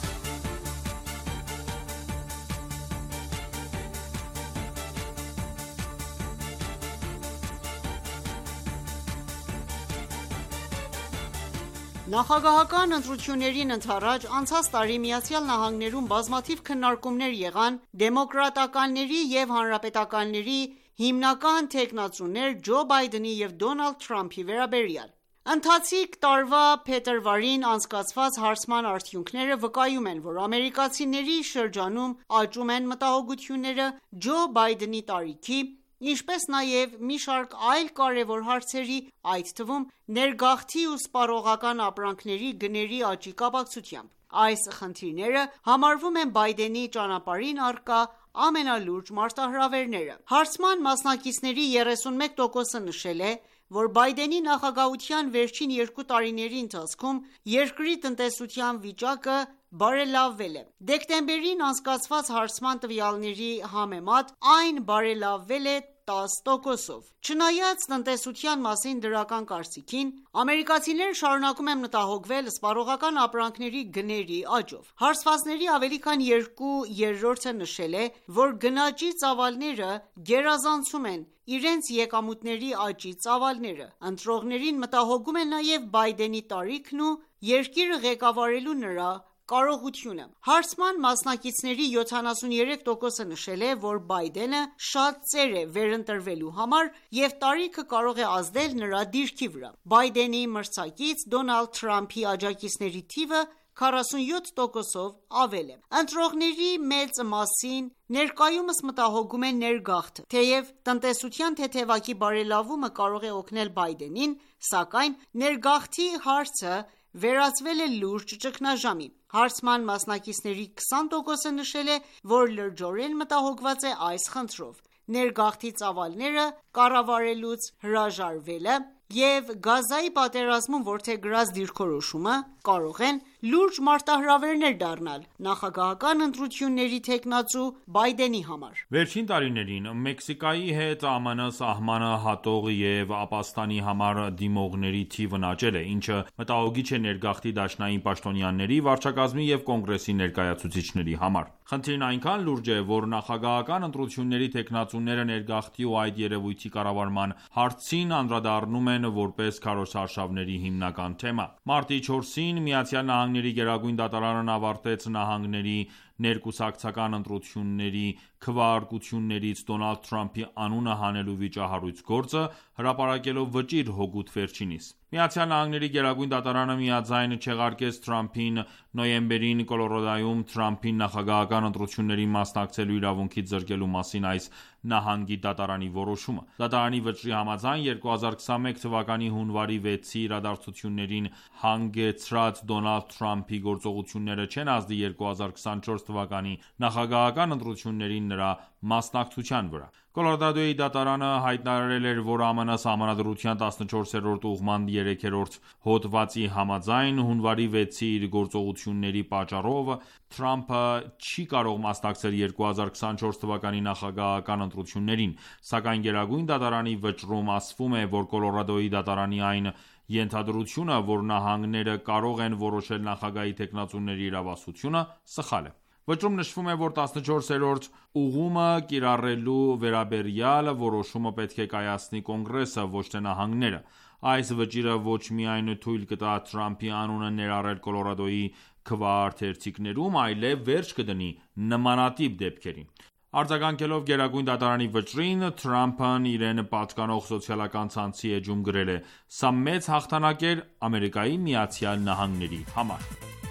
Նախագահական ընտրություններին ընդառաջ անցած տարի Միացյալ Նահանգներում բազմաթիվ քննարկումներ եղան դեմոկրատականների և հանրապետականների հիմնական թեկնածուներ Ջո Բայդենի և Դոնալդ Թրամփի վերաբերյալ։ Ընթացիկ տարվա փետրվարին անցկացված հարցման արդյունքները վկայում են, որ ամերիկացիների շրջանում աճում են մտահոգությունները Ջո Բայդենի տարիքի, ինչպես նաև մի շարք այլ կարևոր հարցերի, այդ թվում ներգաղթի ու սպառողական ապրանքների գների աճի կապակցությամբ։ Այս խնդիրները համարվում են Բայդենի ճանապարհին առկա ամենալուրջ մարտահրավերները։ Հարցման մասնակիցների երեսունմեկ տոկոսը նշել է, որ Բայդենի նախագահության վերջին երկու տարիների ընթացքում երկրի տնտեսության վիճակը բարելավվել է։ Դեկտեմբերին անցկացված հարցման տվյալների համեմատ այն բարելավվել է տաս տոկոսով։ Չնայած տնտեսության մասին դրական կարծիքին, ամերիկացիները շարունակում են մտահոգվել սպառողական ապրանքների գների աճով։ Հարցվածների ավելի քան երկու երրորդը նշել է, որ գնաճի ծավալները գերազանցում են իրենց եկամուտների աճի ծավալները։ Ընտրողներին մտահոգում է նաև Բայդենի տարիքն ու երկիրը ղեկավարելու նրա կարողությունը։ Հարցման մասնակիցների յոթանասուներեք տոկոսը նշել է, որ Բայդենը շատ ծեր է վերընտրվելու համար և տարիքը կարող է ազդել նրա դիրքի վրա։ Բայդենի մրցակից Դոնալդ Թրամփի աջակիցների թիվը քառասունյոթ տոկոսով ավել է։ Ընտրողների մեծ մասին ներկայումս մտահոգում է ներգաղթը։ Թեև տնտեսության թեթևակի բարելավումը կարող է օգնել Բայդենին, սակայն ներգաղթի հարցը վերածվել է լուրջ ճգնաժամի։ Հարցման մասնակիցների քսան տոկոսը նշել է, որ լրջորեն մտահոգված է այս խնդրով։ Ներգաղթի ծավալները կառավարելուց հրաժարվելը և Գազայի պատերազմում որդեգրած դիրքորոշումը կարող են լուրջ մարտահրավերներ դառնալ նախագահական ընտրությունների թեկնածու Բայդենի համար։ Վերջին տարիներին Մեքսիկայի հետ ԱՄՆ սահմանը հատող և ապաստանի համար դիմողների թիվն աճել է, ինչը մտահոգիչ է ներգաղթի դաշնային պաշտոնյաների, վարչակազմի և կոնգրեսի ներկայացուցիչների համար։ Խնդիրն այնքան լուրջ է, որ նախագահական ընտրությունների թեկնածուները ներգաղթի ու այդ երևույթի կառավարման հարցին անդրադառնում են որպես քարոզարշավների հիմնական թեմա։ Մարտի չորսին Միացյալ Նահանգների գերագույն դատարանն ավարտեց նահանգների ներկուսակցական ընտրությունների քվեարկություններից Դոնալդ Թրամփի անունը հանելու վիճահարույց գործը, հրապարակելով վճիռ հօգուտ վերջինիս։ Միացյալ Նահանգների գերագույն դատարանը միաձայն չեղարկեց Թրամփին նոյեմբերին Կոլորադոյում Թրամփին նախագահական ընտրություններին մասնակցելու իրավունքից զրկելու մասին այս նահանգի դատարանի որոշումը։ Դատարանի վճռի համաձայն երկու հազար քսանմեկ թվականի հունվարի վեցի իրադարձություններին հանգեցրած Դոնալդ Թրամփի գործողությունները չեն ազդի երկու հազար քսանչորս թվականի նախագահական ընտրություններին նրա մասնակցության վրա։ Կոլորադոյի դատարանը հայտարարել էր, որ ԱՄՆ սահմանադրության տասնչորսերորդ ուղղման երեքերորդ հոդվածի համաձայն հունվարի վեցի իր գործողությունների պատճառով Թրամփը չի կարող մասնակցել երկու հազար քսանչորս թվականի նախագահական ընտրություններին, սակայն Գերագույն դատարանի վճռում ասվում է, որ Կոլորադոյի դատարանի այն ենթադրությունը, որ նահանգները կարող են որոշել նախագահի թեկնածուների իրավասությունը, սխալ է։ Վճռում նշվում է, որ տասնչորսերորդ ուղղումը կիրառելու վերաբերյալ որոշումը պետք է կայացնի Կոնգրեսը, ոչ թե նահանգները։ Այս վճիռը ոչ միայն թույլ կտա Թրամփի անունը ներառել Կոլորադոյի քվեարկերտիկներում, այլև վերջ կդնի նմանատիպ դեպքերին: Արձագանքելով Գերագույն դատարանի վճռին, Թրամփն իրեն պատկանող սոցիալական ցանցի էջում գրել է. «Սա մեծ հաղթանակ էր Ամերիկայի Միացյալ Նահանգների համար»: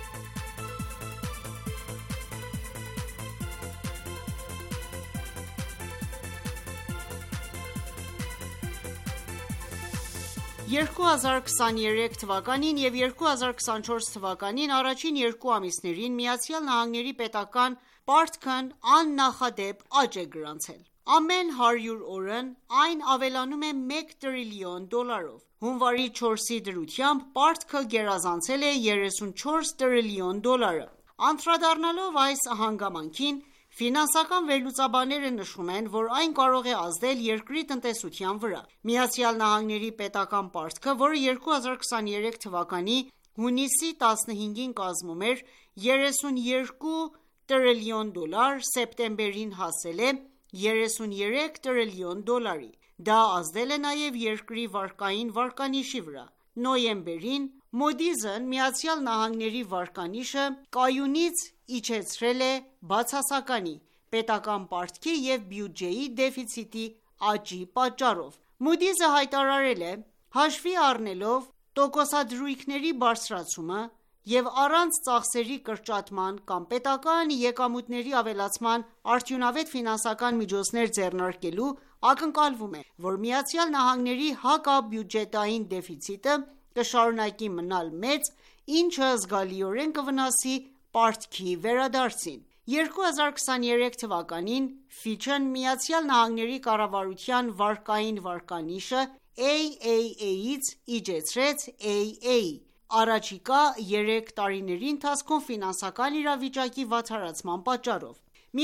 երկու հազար քսաներեք թվականին և երկու հազար քսանչորս թվականին առաջին երկու ամիսներին ԱՄՆ-ի պետական պարտքն աննախադեպ աճ է գրանցել: Ամեն հարյուր օրն այն ավելանում է մեկ տրիլիոն դոլարով: Հունվարի չորսի դրությամբ պարտքը գերազանցել է երեսունչորս տրիլիոն դոլարը: Անդրադառնալով այս հանգամանքին, ֆինանսական վերլուծաբանները նշում են, որ այն կարող է ազդել երկրի տնտեսության վրա: ԱՄՆ-ի պետական պարտքը, որը երկու հազար քսաներեք թվականի հունիսի տասնհինգին կազմում էր երեսունյոթ տրիլիոն դոլար, սեպտեմբերին հասել է երեսունյոթ տրիլիոն դոլարի: Դա ազդել է նաև երկրի վարկային վարկանիշի վրա: Նոյեմբերին Moody's-ն ԱՄՆ-ի վարկանիշը կայունից իջեցրել է բացասականի՝ պետական պարտքի և բյուջեի դեֆիցիտի աճի պատճառով: Moody's-ը հայտարարել է. «Հաշվի առնելով տոկոսադրույքների բարձրացումը և առանց ծախսերի կրճատման կամ պետական եկամուտների ավելացման արդյունավետ ֆինանսական միջոցներ ձեռնարկելու, ակնկալվում է, որ ԱՄՆ-ի հակաբյուջետային դեֆիցիտը կշարունակի մնալ մեծ, ինչը զգալիորեն կվնասի պարտքի վերադարձին»: երկու հազար քսաներեք թվականին Fitch-ն ԱՄՆ-ի կառավարության վարկային վարկանիշը A.A.A-ից իջեցրեց A.A, առաջիկա երեք տարիների ընթացքում ֆինանսական իրավիճակի վատթարացման պատճառով: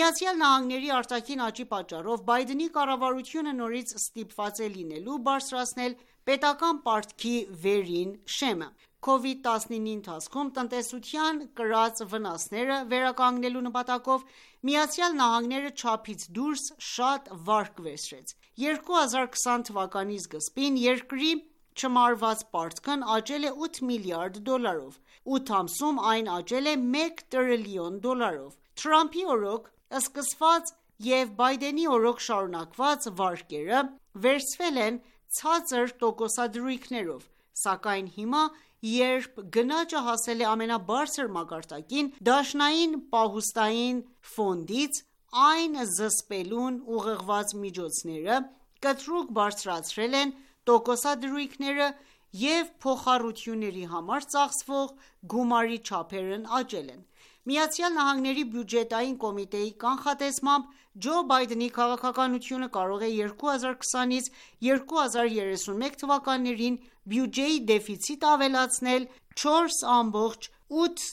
ԱՄՆ-ի արտաքին աճի պատճառով Բայդենի կառավարությունը նորից ստիպված է լինելու բարձրացնել պետական պարտքի վերին շեմը: քովիդ տասնինի ընթացքում տնտեսության կրած վնասները վերականգնելու նպատակով ԱՄՆ-ն չափից դուրս շատ վարկ վերցրեց: երկու հազար քսան թվականի սկզբին երկրի չմարված պարտքն աճել է ութ միլիարդ դոլարով: ութ ամսում այն աճել է մեկ տրիլիոն դոլարով: Թրամփի օրոք սկսված և Բայդենի օրոք շարունակված վարկերը վերցվել են ցածր տոկոսադրույքներով, սակայն հիմա, երբ գնաճը հասել է ամենաբարձր մակարդակին, Դաշնային պահուստային ֆոնդից այն զսպելուն ուղղված միջոցները կտրուկ բարձրացրել են տոկոսադրույքները և փոխառությունների համար ծախսվող գումարի չափերն աճել են: ԱՄՆ բյուջետային կոմիտեի կանխատեսմամբ, Ջո Բայդենի քաղաքականությունը կարող է երկու հազար քսանից երկու հազար երեսունմեկ թվականներին բյուջեի դեֆիցիտը ավելացնել չորս ամբողջ ութ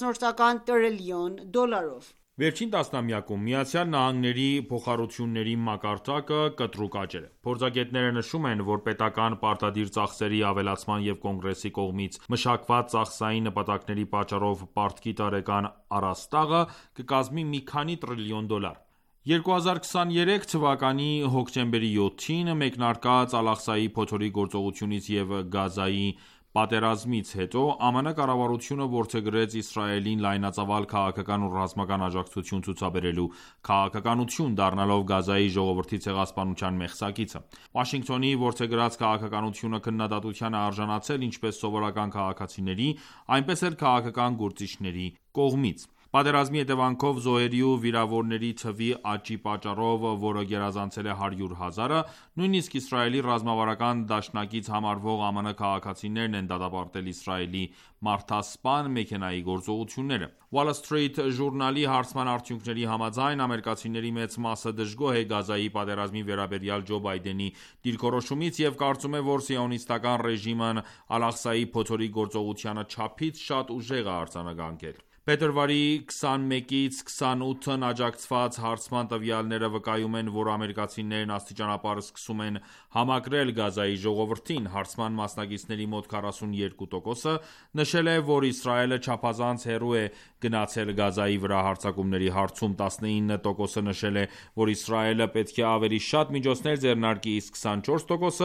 տրիլիոն դոլարով: Վերջին տասնամյակում ԱՄՆ-ի փոխառությունների մակարդակը կտրուկ աճել է: Փորձագետները նշում են, որ պետական պարտադիր ծախսերի ավելացման և Կոնգրեսի կողմից մշակված ծախսային նպատակների պատճառով պարտքի տարեկան առաստաղը կկազմի մի քանի տրիլիոն դոլար: երկու հազար քսաներեք թվականի հոկտեմբերի յոթին մեկնարկած Ալ-Աղսայի փոթորիկ գործողությունից և Գազայի պատերազմից հետո ԱՄՆ կառավարությունը որդեգրեց Իսրայելին լայնածավալ քաղաքական ու ռազմական աջակցություն ցուցաբերելու քաղաքականություն, դառնալով Գազայի ժողովրդի ցեղասպանության մեղսակիցը: Վաշինգտոնի որդեգրած քաղաքականությունը քննադատության է արժանացել ինչպես սովորական քաղաքացիների, այնպես էլ քաղաքական գործիչների կողմից: Պատերազմի հետևանքով զոհերի ու վիրավորների թվի աճի պատճառով, որը գերազանցել է հարյուր հազարը, նույնիսկ Իսրայելի ռազմավարական դաշնակից համարվող ԱՄՆ քաղաքացիներն են դատապարտել Իսրայելի մարդասպան մեքենայի գործողությունները: Wall Street ժուրնալի հարցման արդյունքների համաձայն, ամերիկացիների մեծ մասը դժգոհ է Գազայի պատերազմի վերաբերյալ Ջո Բայդենի դիրքորոշումից և կարծում է, որ Սիոնիստական ռեժիմն Ալ-Աղսայի փոթորիկ գործողությանը չափից շատ ուժեղ է արձագանքել: Փետրվարի քսանմեկից քսանութն աջակցված հարցման տվյալները վկայում են, որ ամերիկացիներն աստիճանաբար սկսում են համակրել Գազայի ժողովրդին: Հարցման մասնակիցների մոտ քառասունյոթ տոկոսը նշել է, որ Իսրայելը չափազանց հեռու է գնացել Գազայի վրա հարձակումների հարցում, տասնինը տոկոսը նշել է, որ Իսրայելը պետք է ավելի շատ միջոցներ ձեռնարկի, իսկ քսանչորս տոկոսը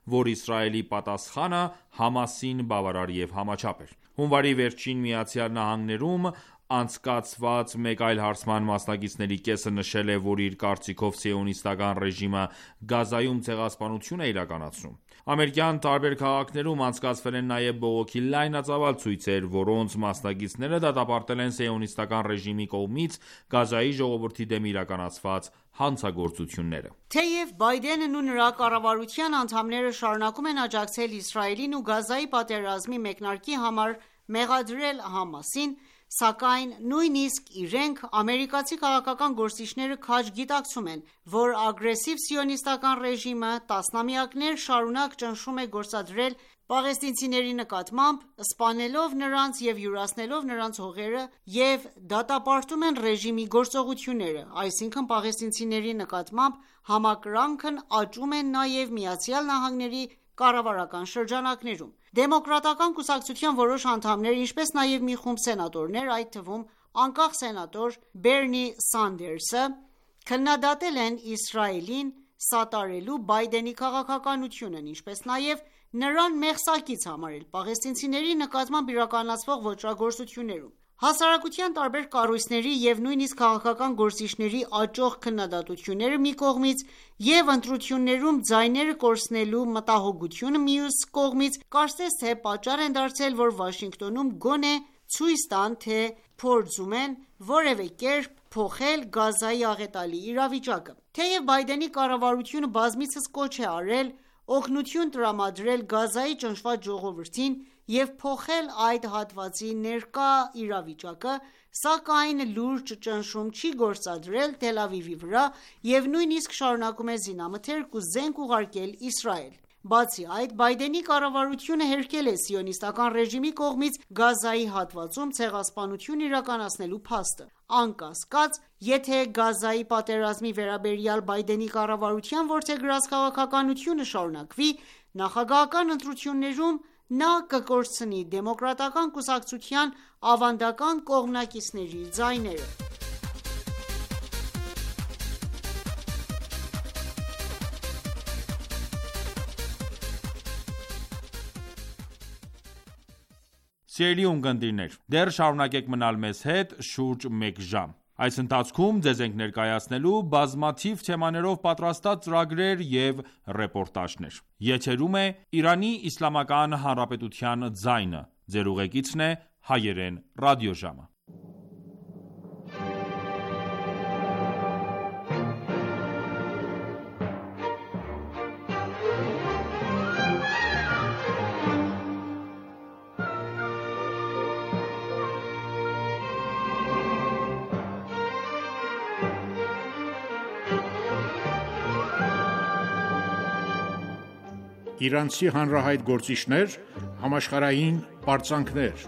որ Իսրայելի պատասխանը Համասին բավարար և համաչափ էր: Հունվարի վերջին ԱՄՆ-ում անցկացված մեկ այլ հարցման մասնակիցների կեսը նշել է, որ իր կարծիքով Սիոնիստական ռեժիմը Գազայում ցեղասպանություն է իրականացնում: Ամերիկյան տարբեր քաղաքներում անցկացվել են նաև բողոքի լայնածավալ ցույցեր, որոնց մասնակիցները դատապարտել են Սիոնիստական ռեժիմի կողմից Գազայի ժողովրդի դեմ իրականացված հանցագործությունները: Թեև Բայդենն ու նրա կառավարության անդամները շարունակում են աջակցել Իսրայելին ու Գազայի պատերազմի մեկնարկի համար մեղադրել Համասին, սակայն նույնիսկ իրենք ամերիկացի քաղաքական գործիչները քաջ գիտակցում են, որ ագրեսիվ սիոնիստական ռեժիմը տասնամյակներ շարունակ ճնշում է գործադրել պաղեստինցիների նկատմամբ, սպանելով նրանց և յուրացնելով նրանց հողերը և դատապարտում են ռեժիմի գործողությունները: Այսինքն պաղեստինցիների նկատմամբ համակրանքն աճում է նաև ԱՄՆ-ի կառավարական շրջանակներում: Դեմոկրատական կուսակցության որոշ անդամներ, ինչպես նաև մի խումբ սենատորներ, այդ թվում անկախ սենատոր Բերնի Սանդերսը, քննադատել են Իսրայելին սատարելու Բայդենի քաղաքականությունն, ինչպես նաև նրան մեղսակից համարել պաղեստինցիների նկատմամբ իրականացվող ոճրագործություններում: Հասարակության տարբեր կառույցների և նույնիսկ քաղաքական գործիչների աճող քննադատությունները մի կողմից և ընտրություններում ձայները կորցնելու մտահոգությունը մյուս կողմից, կարծես թե պատճառ են դարձել, որ Վաշինգտոնում գոնե ցույց տան, թե փորձում են որևէ կերպ փոխել Գազայի աղետալի իրավիճակը: Թեև Բայդենի կառավարությունը բազմիցս կոչ է արել օգնություն տրամադրել Գազայի ճնշված ժողովրդին և փոխել այդ հատվածի ներկա իրավիճակը, սակայն լուրջ ճնշում չի գործադրել Թել Ավիվի վրա և նույնիսկ շարունակում է զինամթերք ու զենք ուղարկել Իսրայել: Բացի այդ, Բայդենի կառավարությունը հերքել է Սիոնիստական ռեժիմի կողմից Գազայի հատվածում ցեղասպանություն իրականացնելու փաստը: Անկասկած, եթե Գազայի պատերազմի վերաբերյալ Բայդենի կառավարության որդեգրած քաղաքականությունը շարունակվի, նախագահական ընտրություններում նա կկորցնի դեմոկրատական կուսակցության ավանդական կողմնակիցների ձայները: Սիրելի ունկնդիրներ, դեռ շարունակեք մնալ մեզ հետ շուրջ մեկ ժամ: Այս ընթացքում ձեզ ենք ներկայացնելու բազմաթիվ թեմաներով պատրաստած ծրագրեր և ռեպորտաժներ: Եթերում է «Իրանի Իսլամական Հանրապետության ձայնը», Ձեր ուղեկիցն է Հայերեն ռադիոժամը: Իրանցի հանրահայտ գործիչներ, համաշխարհային պարծանքներ: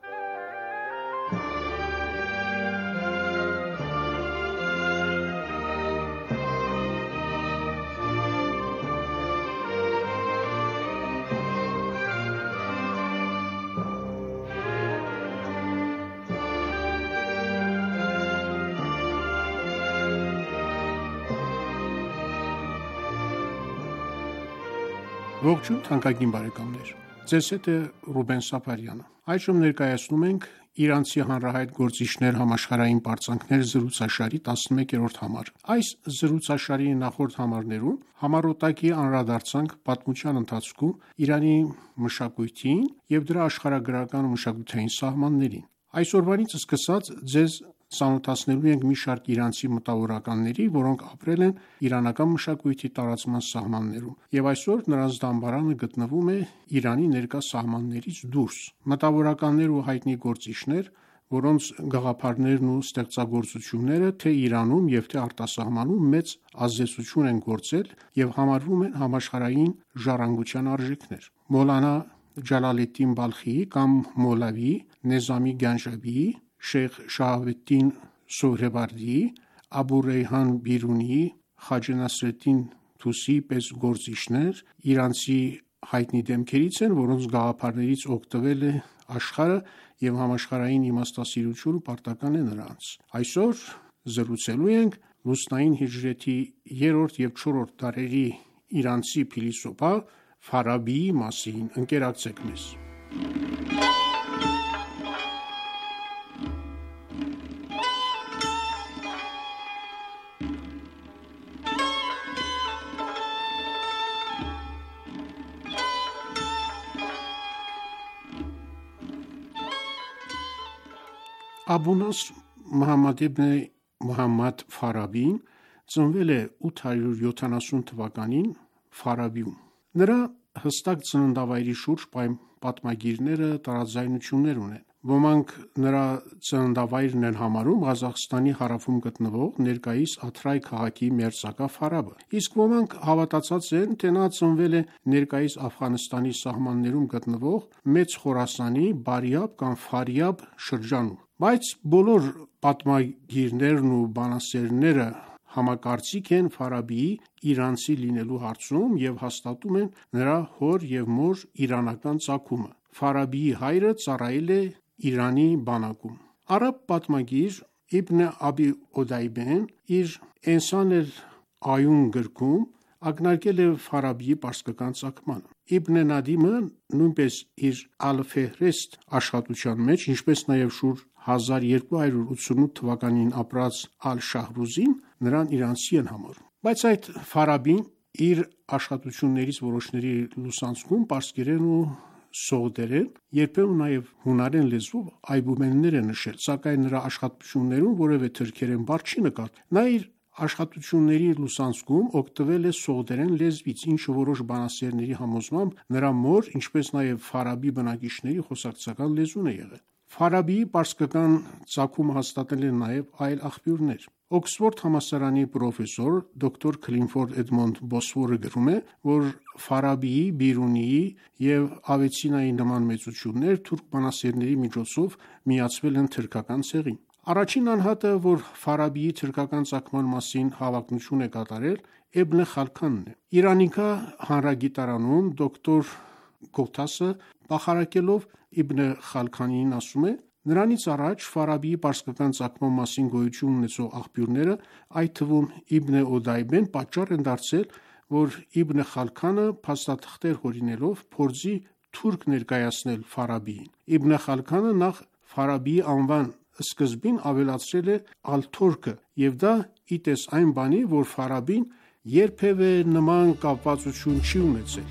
Ողջույն թանկագին բարեկամներ: Ձեզ հետ է Ռուբեն Սաֆարյանը: Այժմ ներկայացնում ենք «Իրանցի հանրահայտ գործիչներ, համաշխարհային պարծանքներ» զրուցաշարի տասնմեկերորդ համարը: Այս զրուցաշարի նախորդ համարներում համառոտակի անդրադարձանք պատմության ընթացքում Իրանի մշակույթին և դրա աշխարհագրական ու մշակութային սահմաններին: Այսօրվանից սկսած ձեզ ծանոթացնելու ենք մի շարք իրանցի մտավորականների, որոնք ապրել են իրանական մշակույթի տարածման սահմաններում և այսօր նրանց դամբարանը գտնվում է Իրանի ներկա սահմաններից դուրս: Մտավորականներ ու հայտնի գործիչներ, որոնց գաղափարներն ու ստեղծագործությունները թե Իրանում և թե արտասահմանում մեծ ազդեցություն են գործել և համարվում են համաշխարհային ժառանգության արժեքներ: Մոլանա Ջալալեդդին Բալխիի կամ Մոլավի Նեզամի Գանջավիի, Շեյխ Շահավեդդին Սոհրեվարդիի, Աբու Ռեյհան Բիրունիի, Խաջե Նասրեդդին Թուսիի պես գործիչներ իրանցի հայտնի դեմքերից են, որոնց գաղափարներից օգտվել է աշխարհը և համաշխարհային իմաստասիրությունը պարտական է նրանց: Այսօր զրուցելու ենք լուսնային հիջրեթի երրորդ և չորրորդ դարերի իրանցի փիլիսոփա, Ֆարաբիի մասին։ Ընկերակցեք մեզ։ Աբունասր Մոհամմադ իբն Մոհամմադ Ֆարաբին ծնվել է ութ հարյուր յոթանասուն թվականին Ֆարաբիում։ Նրա հստակ ծննդավայրի շուրջ պատմագիրները տարաձայնություններ ունեն։ Ոմանք նրա ծննդավայրն են համարում Ղազախստանի հարավում գտնվող ներկայիս Աթրայ քաղաքի մերձակա Ֆարաբը, իսկ ոմանք հավատացած են, թե նա ծնվել է ներկայիս Աֆղանստանի սահմաններում գտնվող Մեծ Խորասանի Բարիաբ կամ Ֆարիաբ շրջանում։ Բայց բոլոր պատմագիրներն ու բանասերները համակարծիք են Ֆարաբիի իրանցի լինելու հարցում և հաստատում են նրա հոր և մոր իրանական ծագումը։ Ֆարաբիի հայրը ծառայել է Իրանի բանակում։ Արաբ պատմագիր Իբն Աբի Օդայբեն իր Էնսան էլ-Այուն գրքում ակնարկել է Ֆարաբիի պարսկական ծագմանը։ Իբն Նադիմը նույնպես իր Ալ-Ֆեհրեստ աշխատության մեջ, ինչպես նաև շուրջ հազար երկու հարյուր ութսունութ թվականին ապրած Ալ-Շահրուզին նրան իրանցի են համարում։ Բայց այդ Ֆարաբին իր աշխատություններից որոշների լուսանցքում պարսկերեն ու սողդերեն, երբեմն նաև հունարեն լեզվով այբուբեններ է նշել, սակայն նրա աշխատություններում որևէ թրքերեն բառ չի նկատվել։ Նա իր աշխատությունների լուսանցքում օգտվել է սողդերեն լեզվից, ինչը որոշ բանասերների համոզմամբ նրա մոր, ինչպես նաև Ֆարաբի բնակիչների խոսակցական լեզուն է եղել։ Ֆարաբիի պարսկական ծագումը հաստատել են նաև այլ աղբյուրներ։ Օքսֆորդ համալսարանի պրոֆեսոր դոկտոր Քլինֆորդ Էդմոնդ Բոսվորը գրում է, որ Ֆարաբիի, Բիրունիի և Ավեցինայի նման մեծություններ թուրք բանասերների միջոցով միացվել են թրքական ցեղին։ Առաջին անհատը, որ Ֆարաբիի թրքական ծագման մասին հավակնություն է կատարել, Էբն Խալքանն է։ Իրանիկա հանրագիտարանում դոկտոր Գոթասը բախարակելով Իբն Խալքանին ասում է. նրանից առաջ Ֆարաբիի պարսկական ծագման մասին գոյություն ունեցող աղբյուրները, այդ թվում Իբն Օդայբեն, պատճառ են դարձել, որ Իբն Խալքանը փաստաթղթեր հորինելով փորձի թուրք ներկայացնել Ֆարաբիին։ Իբն Խալքանը նախ Ֆարաբիի անվան սկզբին ավելացրել է Ալ-Թորքը, և դա ի տես այն բանի, որ Ֆարաբին երբևէ նման կապվածություն չի ունեցել։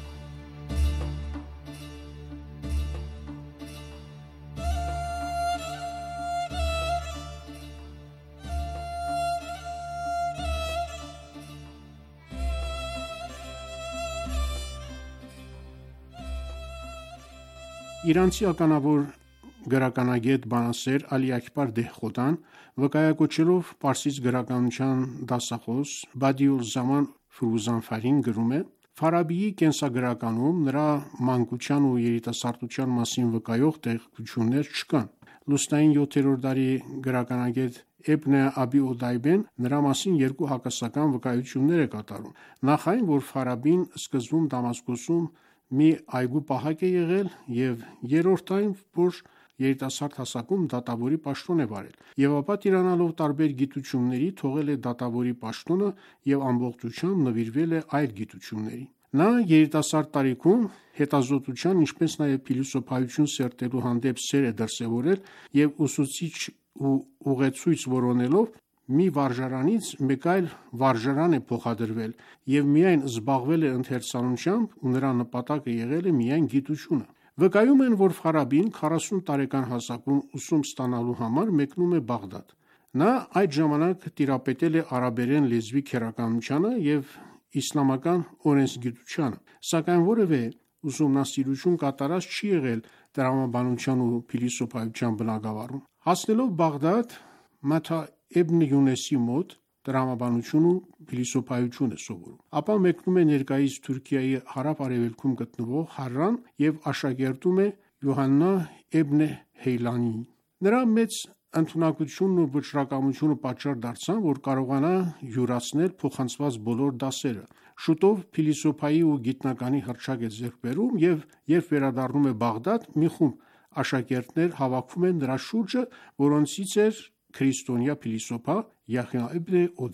Իրանցի ականավոր գրականագետ բանասեր Ալի Աքբար Դեհխոդան վկայակոչելով պարսից գրականության դասախոս Բադիուլ Զաման Ֆրուզանֆարին գրում է. Ֆարաբիի կենսագրականում նրա մանկության ու երիտասարդության մասին վկայող տեղեկություններ չկան։ Լուսնային յոթերորդ դարի գրականագետ Էբն Աբի Օդայբեն նրա մասին երկու հակասական վկայություններ է կատարում։ Նախ այն, որ Ֆարաբին սկզբում Դամասկոսում մի այգու պահակ է եղել, և երրորդ այն, որ երիտասարդ հասակում դատավորի պաշտոն է վարել, և ապա տիրանալով տարբեր գիտությունների թողել է դատավորի պաշտոնը և ամբողջությամբ նվիրվել է այլ գիտությունների։ Նա երիտասարդ տարիքում հետազոտության, ինչպես նաև փիլիսոփայություն սերտելու հանդեպ սեր է դրսևորել և ուսուցիչ ու ուղեցույց որոնելով մի վարժարանից մեկ այլ վարժարան է փոխադրվել և միայն զբաղվել է ընթերցանությամբ ու նրա նպատակը եղել է միայն գիտությունը։ Վկայում են, որ Ֆարաբին քառասուն տարեկան հասակում ուսում ստանալու համար մեկնում է Բաղդադ։ Նա այդ ժամանակ տիրապետել է արաբերեն լեզվի քերականությանը և իսլամական օրենսգիտությանը, սակայն որևէ ուսումնասիրություն կատարած չի եղել տրամաբանության ու փիլիսոփայության բնագավառում։ Հասնելով Բաղդադ, Մաթա Էբն Յունեսի մոտ տրամաբանություն ու փիլիսոփայություն է սովորում, ապա մեկնում է ներկայիս Թուրքիայի հարավ-արևելքում գտնվող Հարրան և աշակերտում է Յոհաննա Էբն Հեյլանիին։ Նրա մեծ ընդունակությունն ու վճռակամությունը պատճառ դարձան, որ կարողանա յուրացնել փոխանցված բոլոր դասերը։ Շուտով փիլիսոփայի ու գիտնականի հռչակ է ձեռք բերում, և երբ վերադառնում է Բաղդադ, մի խումբ աշակերտներ հավաքվում են նրա շուրջը, որոնցից էր քրիստոնյա փիլիսոփա Յահյա Իբն Օդայը։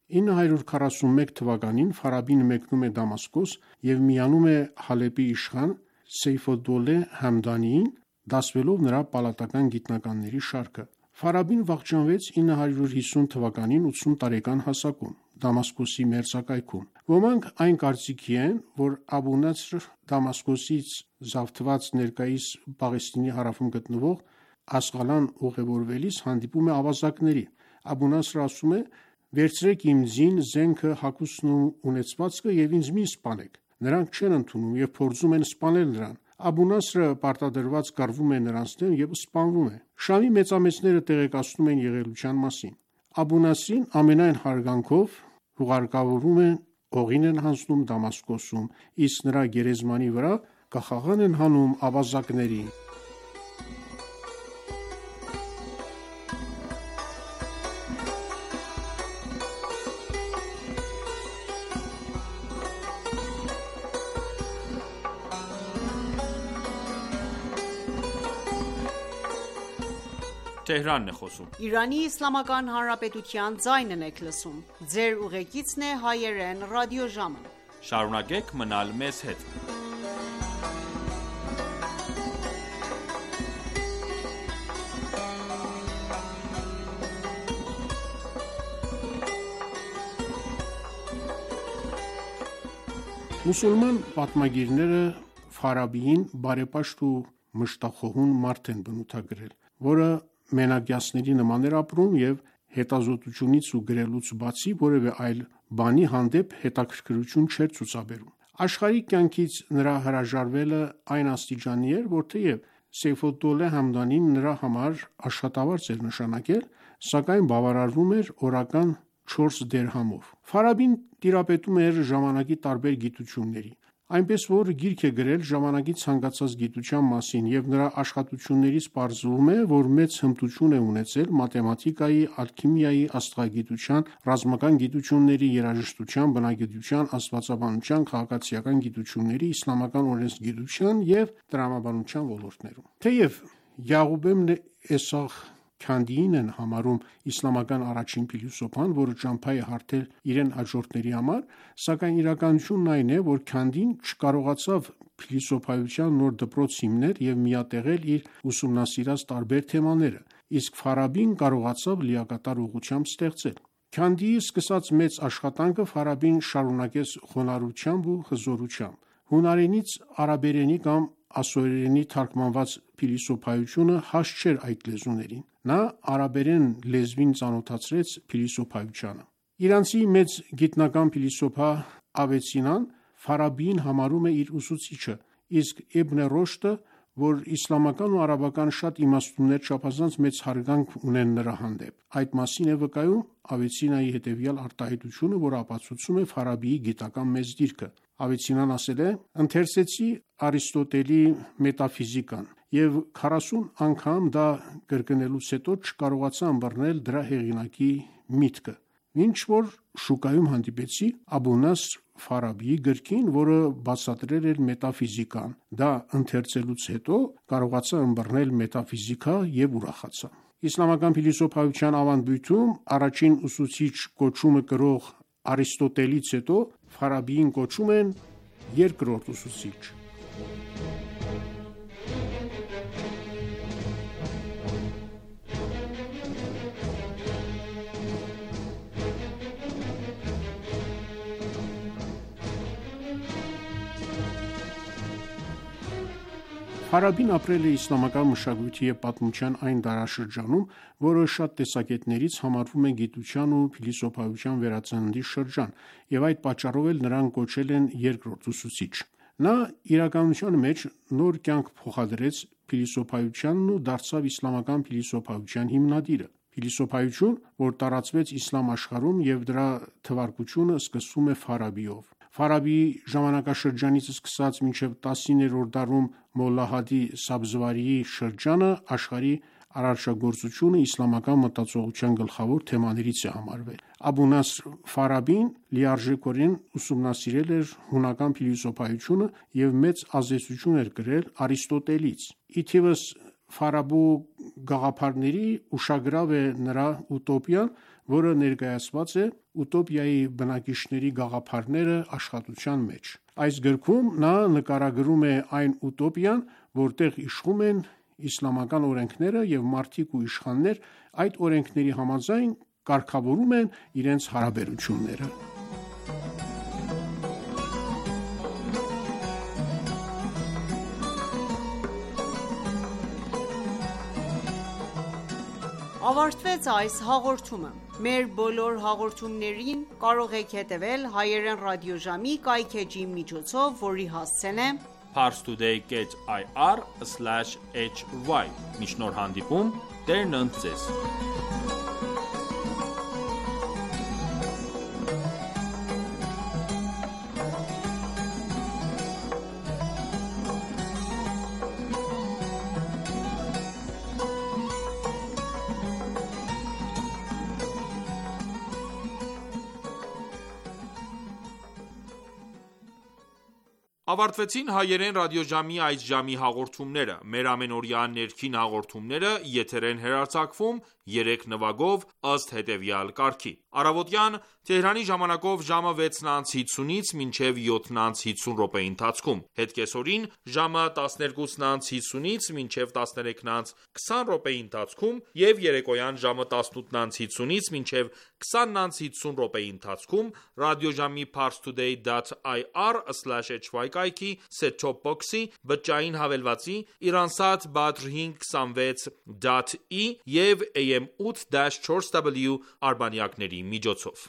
նույն հարյուր քառասունմեկ թվականին Ֆարաբին մեկնում է Դամասկոս եւ միանում է Հալեպի իշխան Սեյֆոդոլե Համդանիին, դասվելով նրա պալատական գիտնականների շարքը։ Ֆարաբին վախճանվեց նույն հարյուր հիսուն թվականին ութսուն տարեկան հասակում Դամասկոսի մերձակայքում։ Ոմանք այն կարծիքի են, որ Աբու Նասր Դամասկոսից զավթված ներկայիս Պաղեստինի հարավում գտնվող Ասղալան ուղևորվելիս հանդիպում է ավազակների։ Աբու Նասրը ասում է. «Վերցրեք իմ ձին, զենքը, հագուստն ու ունեցվածքը եւ ինձ մի սպանեք»։ Նրանք չեն ընդունում եւ փորձում են սպանել նրան։ Աբու Նասրը պարտադրված կռվում է նրանց դեմ եւ սպանվում է։ Շամի մեծամեծները տեղեկացնում են եղելության մասին։ Աբու Նասրին ամենայն հարգանքով հուղարկավորում են, օղին են հանձնում Դամասկոսում, իսկ նրա գերեզմանի վրա կախաղան են հանում ավազակների։ Իրանի Իսլամական Հանրապետության ձայնն եք լսում։ Ձեր ուղեկիցն է հայերեն ռադիոժամը։ Շարունակեք մնալ մեզ հետ։ Մուսուլման պատմագիրները Ֆարաբիին բարեպաշտ ու մշտախոհուն մարդ են բնութագրել, որը մենակյասների նման էր ապրում եւ հետազոտությունից ու գրելուց բացի որևէ այլ բանի հանդեպ հետաքրքրություն չէր ցուցաբերում։ Աշխարհիկ կյանքից նրա հրաժարվելը այն աստիճանի էր, որ թեև Սեյֆոդոլե Համդանին նրա համար աշխատավարձ էր նշանակել, սակայն բավարարվում էր օրական չորս դերհամով։ Ֆարաբին տիրապետում էր ժամանակի տարբեր գիտությունների, այնպես որ գիրք է գրել ժամանակի ցանկացած գիտության մասին եւ նրա աշխատություններից պարզվում է, որ մեծ հմտություն է ունեցել մաթեմատիկայի, ալքիմիայի, աստղագիտության, ռազմական գիտությունների, երաժշտության, բնագիտության, աստվածաբանության, քաղաքացիական գիտությունների, իսլամական օրենսգիտության եւ տրամաբանության ոլորտներում։ Թեև Յաղուբեմն Էսախ Քանդիին են համարում իսլամական առաջին փիլիսոփան, որը ճամփա է հարթել իրեն հաջորդների համար, սակայն իրականությունն այն է, որ Քանդին չկարողացավ փիլիսոփայության նոր դպրոց հիմնել եւ միատեղել իր ուսումնասիրած տարբեր թեմաները, իսկ Ֆարաբին կարողացավ լիակատար ուղղությամբ ստեղծել։ Քանդիի սկսած մեծ աշխատանքը Ֆարաբին շարունակեց խոնարհությամբ ու հզորությամբ։ Հունարենից արաբերենի կամ ասորերենի թարգմանված փիլիսոփայությունը հաստ չէր այդ լեզուներին։ Նա արաբերեն լեզվին ծանոթացրեց փիլիսոփայությանը։ Իրանցի մեծ գիտնական փիլիսոփա Ավեցինան Ֆարաբիին համարում է իր ուսուցիչը, իսկ Իբն Ռոշդը, որ իսլամական ու արաբական շատ իմաստուններ չափազանց մեծ հարգանք ունեն նրա հանդեպ։ Այդ մասին է վկայում Ավեցինայի հետևյալ արտահայտությունը, որը ապացուցում է Ֆարաբիի գիտական մեծ դիրքը։ Ավեցինան ասել է. «Ընթերցեցի Արիստոտելի մետաֆիզիկան եւ քառասուն անգամ դա կրկնելուց հետո չկարողացա ըմբռնել դրա հեղինակի միտքը, ինչ որ շուկայում հանդիպեցի Աբու Նասր Ֆարաբիի գրքին, որը բացատրել էր մետաֆիզիկան։ Դա ընթերցելուց հետո կարողացա ըմբռնել մետաֆիզիկա եւ ուրախացա»։ Իսլամական փիլիսոփայության ավանդույթում առաջին ուսուցիչ կոչումը կրող Արիստոտելից հետո Ֆարաբիին կոչում են երկրորդ ուսուցիչ։ Ֆարաբին ապրել է իսլամական մշակույթի և պատմության այն դարաշրջանում, որը շատ տեսակետներից համարվում է գիտության ու փիլիսոփայության վերածննդի շրջան, եւ այդ պատճառով էլ նրան կոչել են երկրորդ ուսուցիչ։ Նա իրականության մեջ նոր կյանք փոխադրեց փիլիսոփայությանն ու դարձավ իսլամական փիլիսոփայության հիմնադիրը։ Փիլիսոփայություն, որ տարածվեց իսլամ աշխարհում եւ դրա թվարկությունը սկսվում է Ֆարաբիով։ Ֆարաբիի ժամանակաշրջանից սկսած մինչև տասիններորդ դարում Մոլլա Հադի Սաբզվարիի շրջանը աշխարհի արարչագործությունը իսլամական մտածողության գլխավոր թեմաներից է համարվել։ Աբու Նասր Ֆարաբին լիարժեքորեն ուսումնասիրել էր հունական փիլիսոփայությունը եւ մեծ ազդեցություն էր կրել Արիստոտելից։ Ի թիվս Ֆարաբու գաղափարների ուշագրավ է նրա ուտոպիան, որը ներկայացված է ուտոպիայի բնակիչների գաղափարները աշխատության մեջ։ Այս գրքում նա նկարագրում է այն ուտոպիան, որտեղ իշխում են իսլամական օրենքները եւ մարդիկ ու իշխաններ այդ օրենքների համաձայն կարգավորում են իրենց հարաբերությունները։ Ավարտվեց այս հաղորդումը։ Մեր բոլոր հաղորդումներին կարող եք հետևել հայերեն ռադիոժամի կայքէջի միջոցով, որի հասցեն է parstoday dot i r slash h y։ Մինչ նոր հանդիպում, Տերն ընդ ձեզ։ Ավարտվեցին հայերեն ռադիոժամի այս ժամի հաղորդումները։ Մեր ամենօրյա ներքին հաղորդումները եթեր են հեռարձակվում երեք նվագով ըստ հետևյալ կարգի. Առավոտյան Թեհրանի ժամանակով ժամը վեցն անց հիսունից մինչև յոթն անց հիսուն րոպեի ընթացքում, հետ կեսօրին ժամը տասներկուսն անց հիսունից մինչև տասներեքն անց քսան րոպեի ընթացքում եւ երեկոյան ժամը տասնութն անց հիսունից մինչև քսանն անց հիսուն րոպեի ընթացքում ռադիոժամի parstoday dot i r slash h y կայքի set-top box-ի, բջջային հավելվածի, Iransat Badr հինգ քսանվեց դոտ ի եւ A M eight dash four W արբանյակների միջոցով։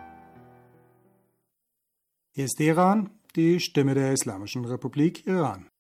Hier ist Iran, die Stimme der Islamischen Republik Iran.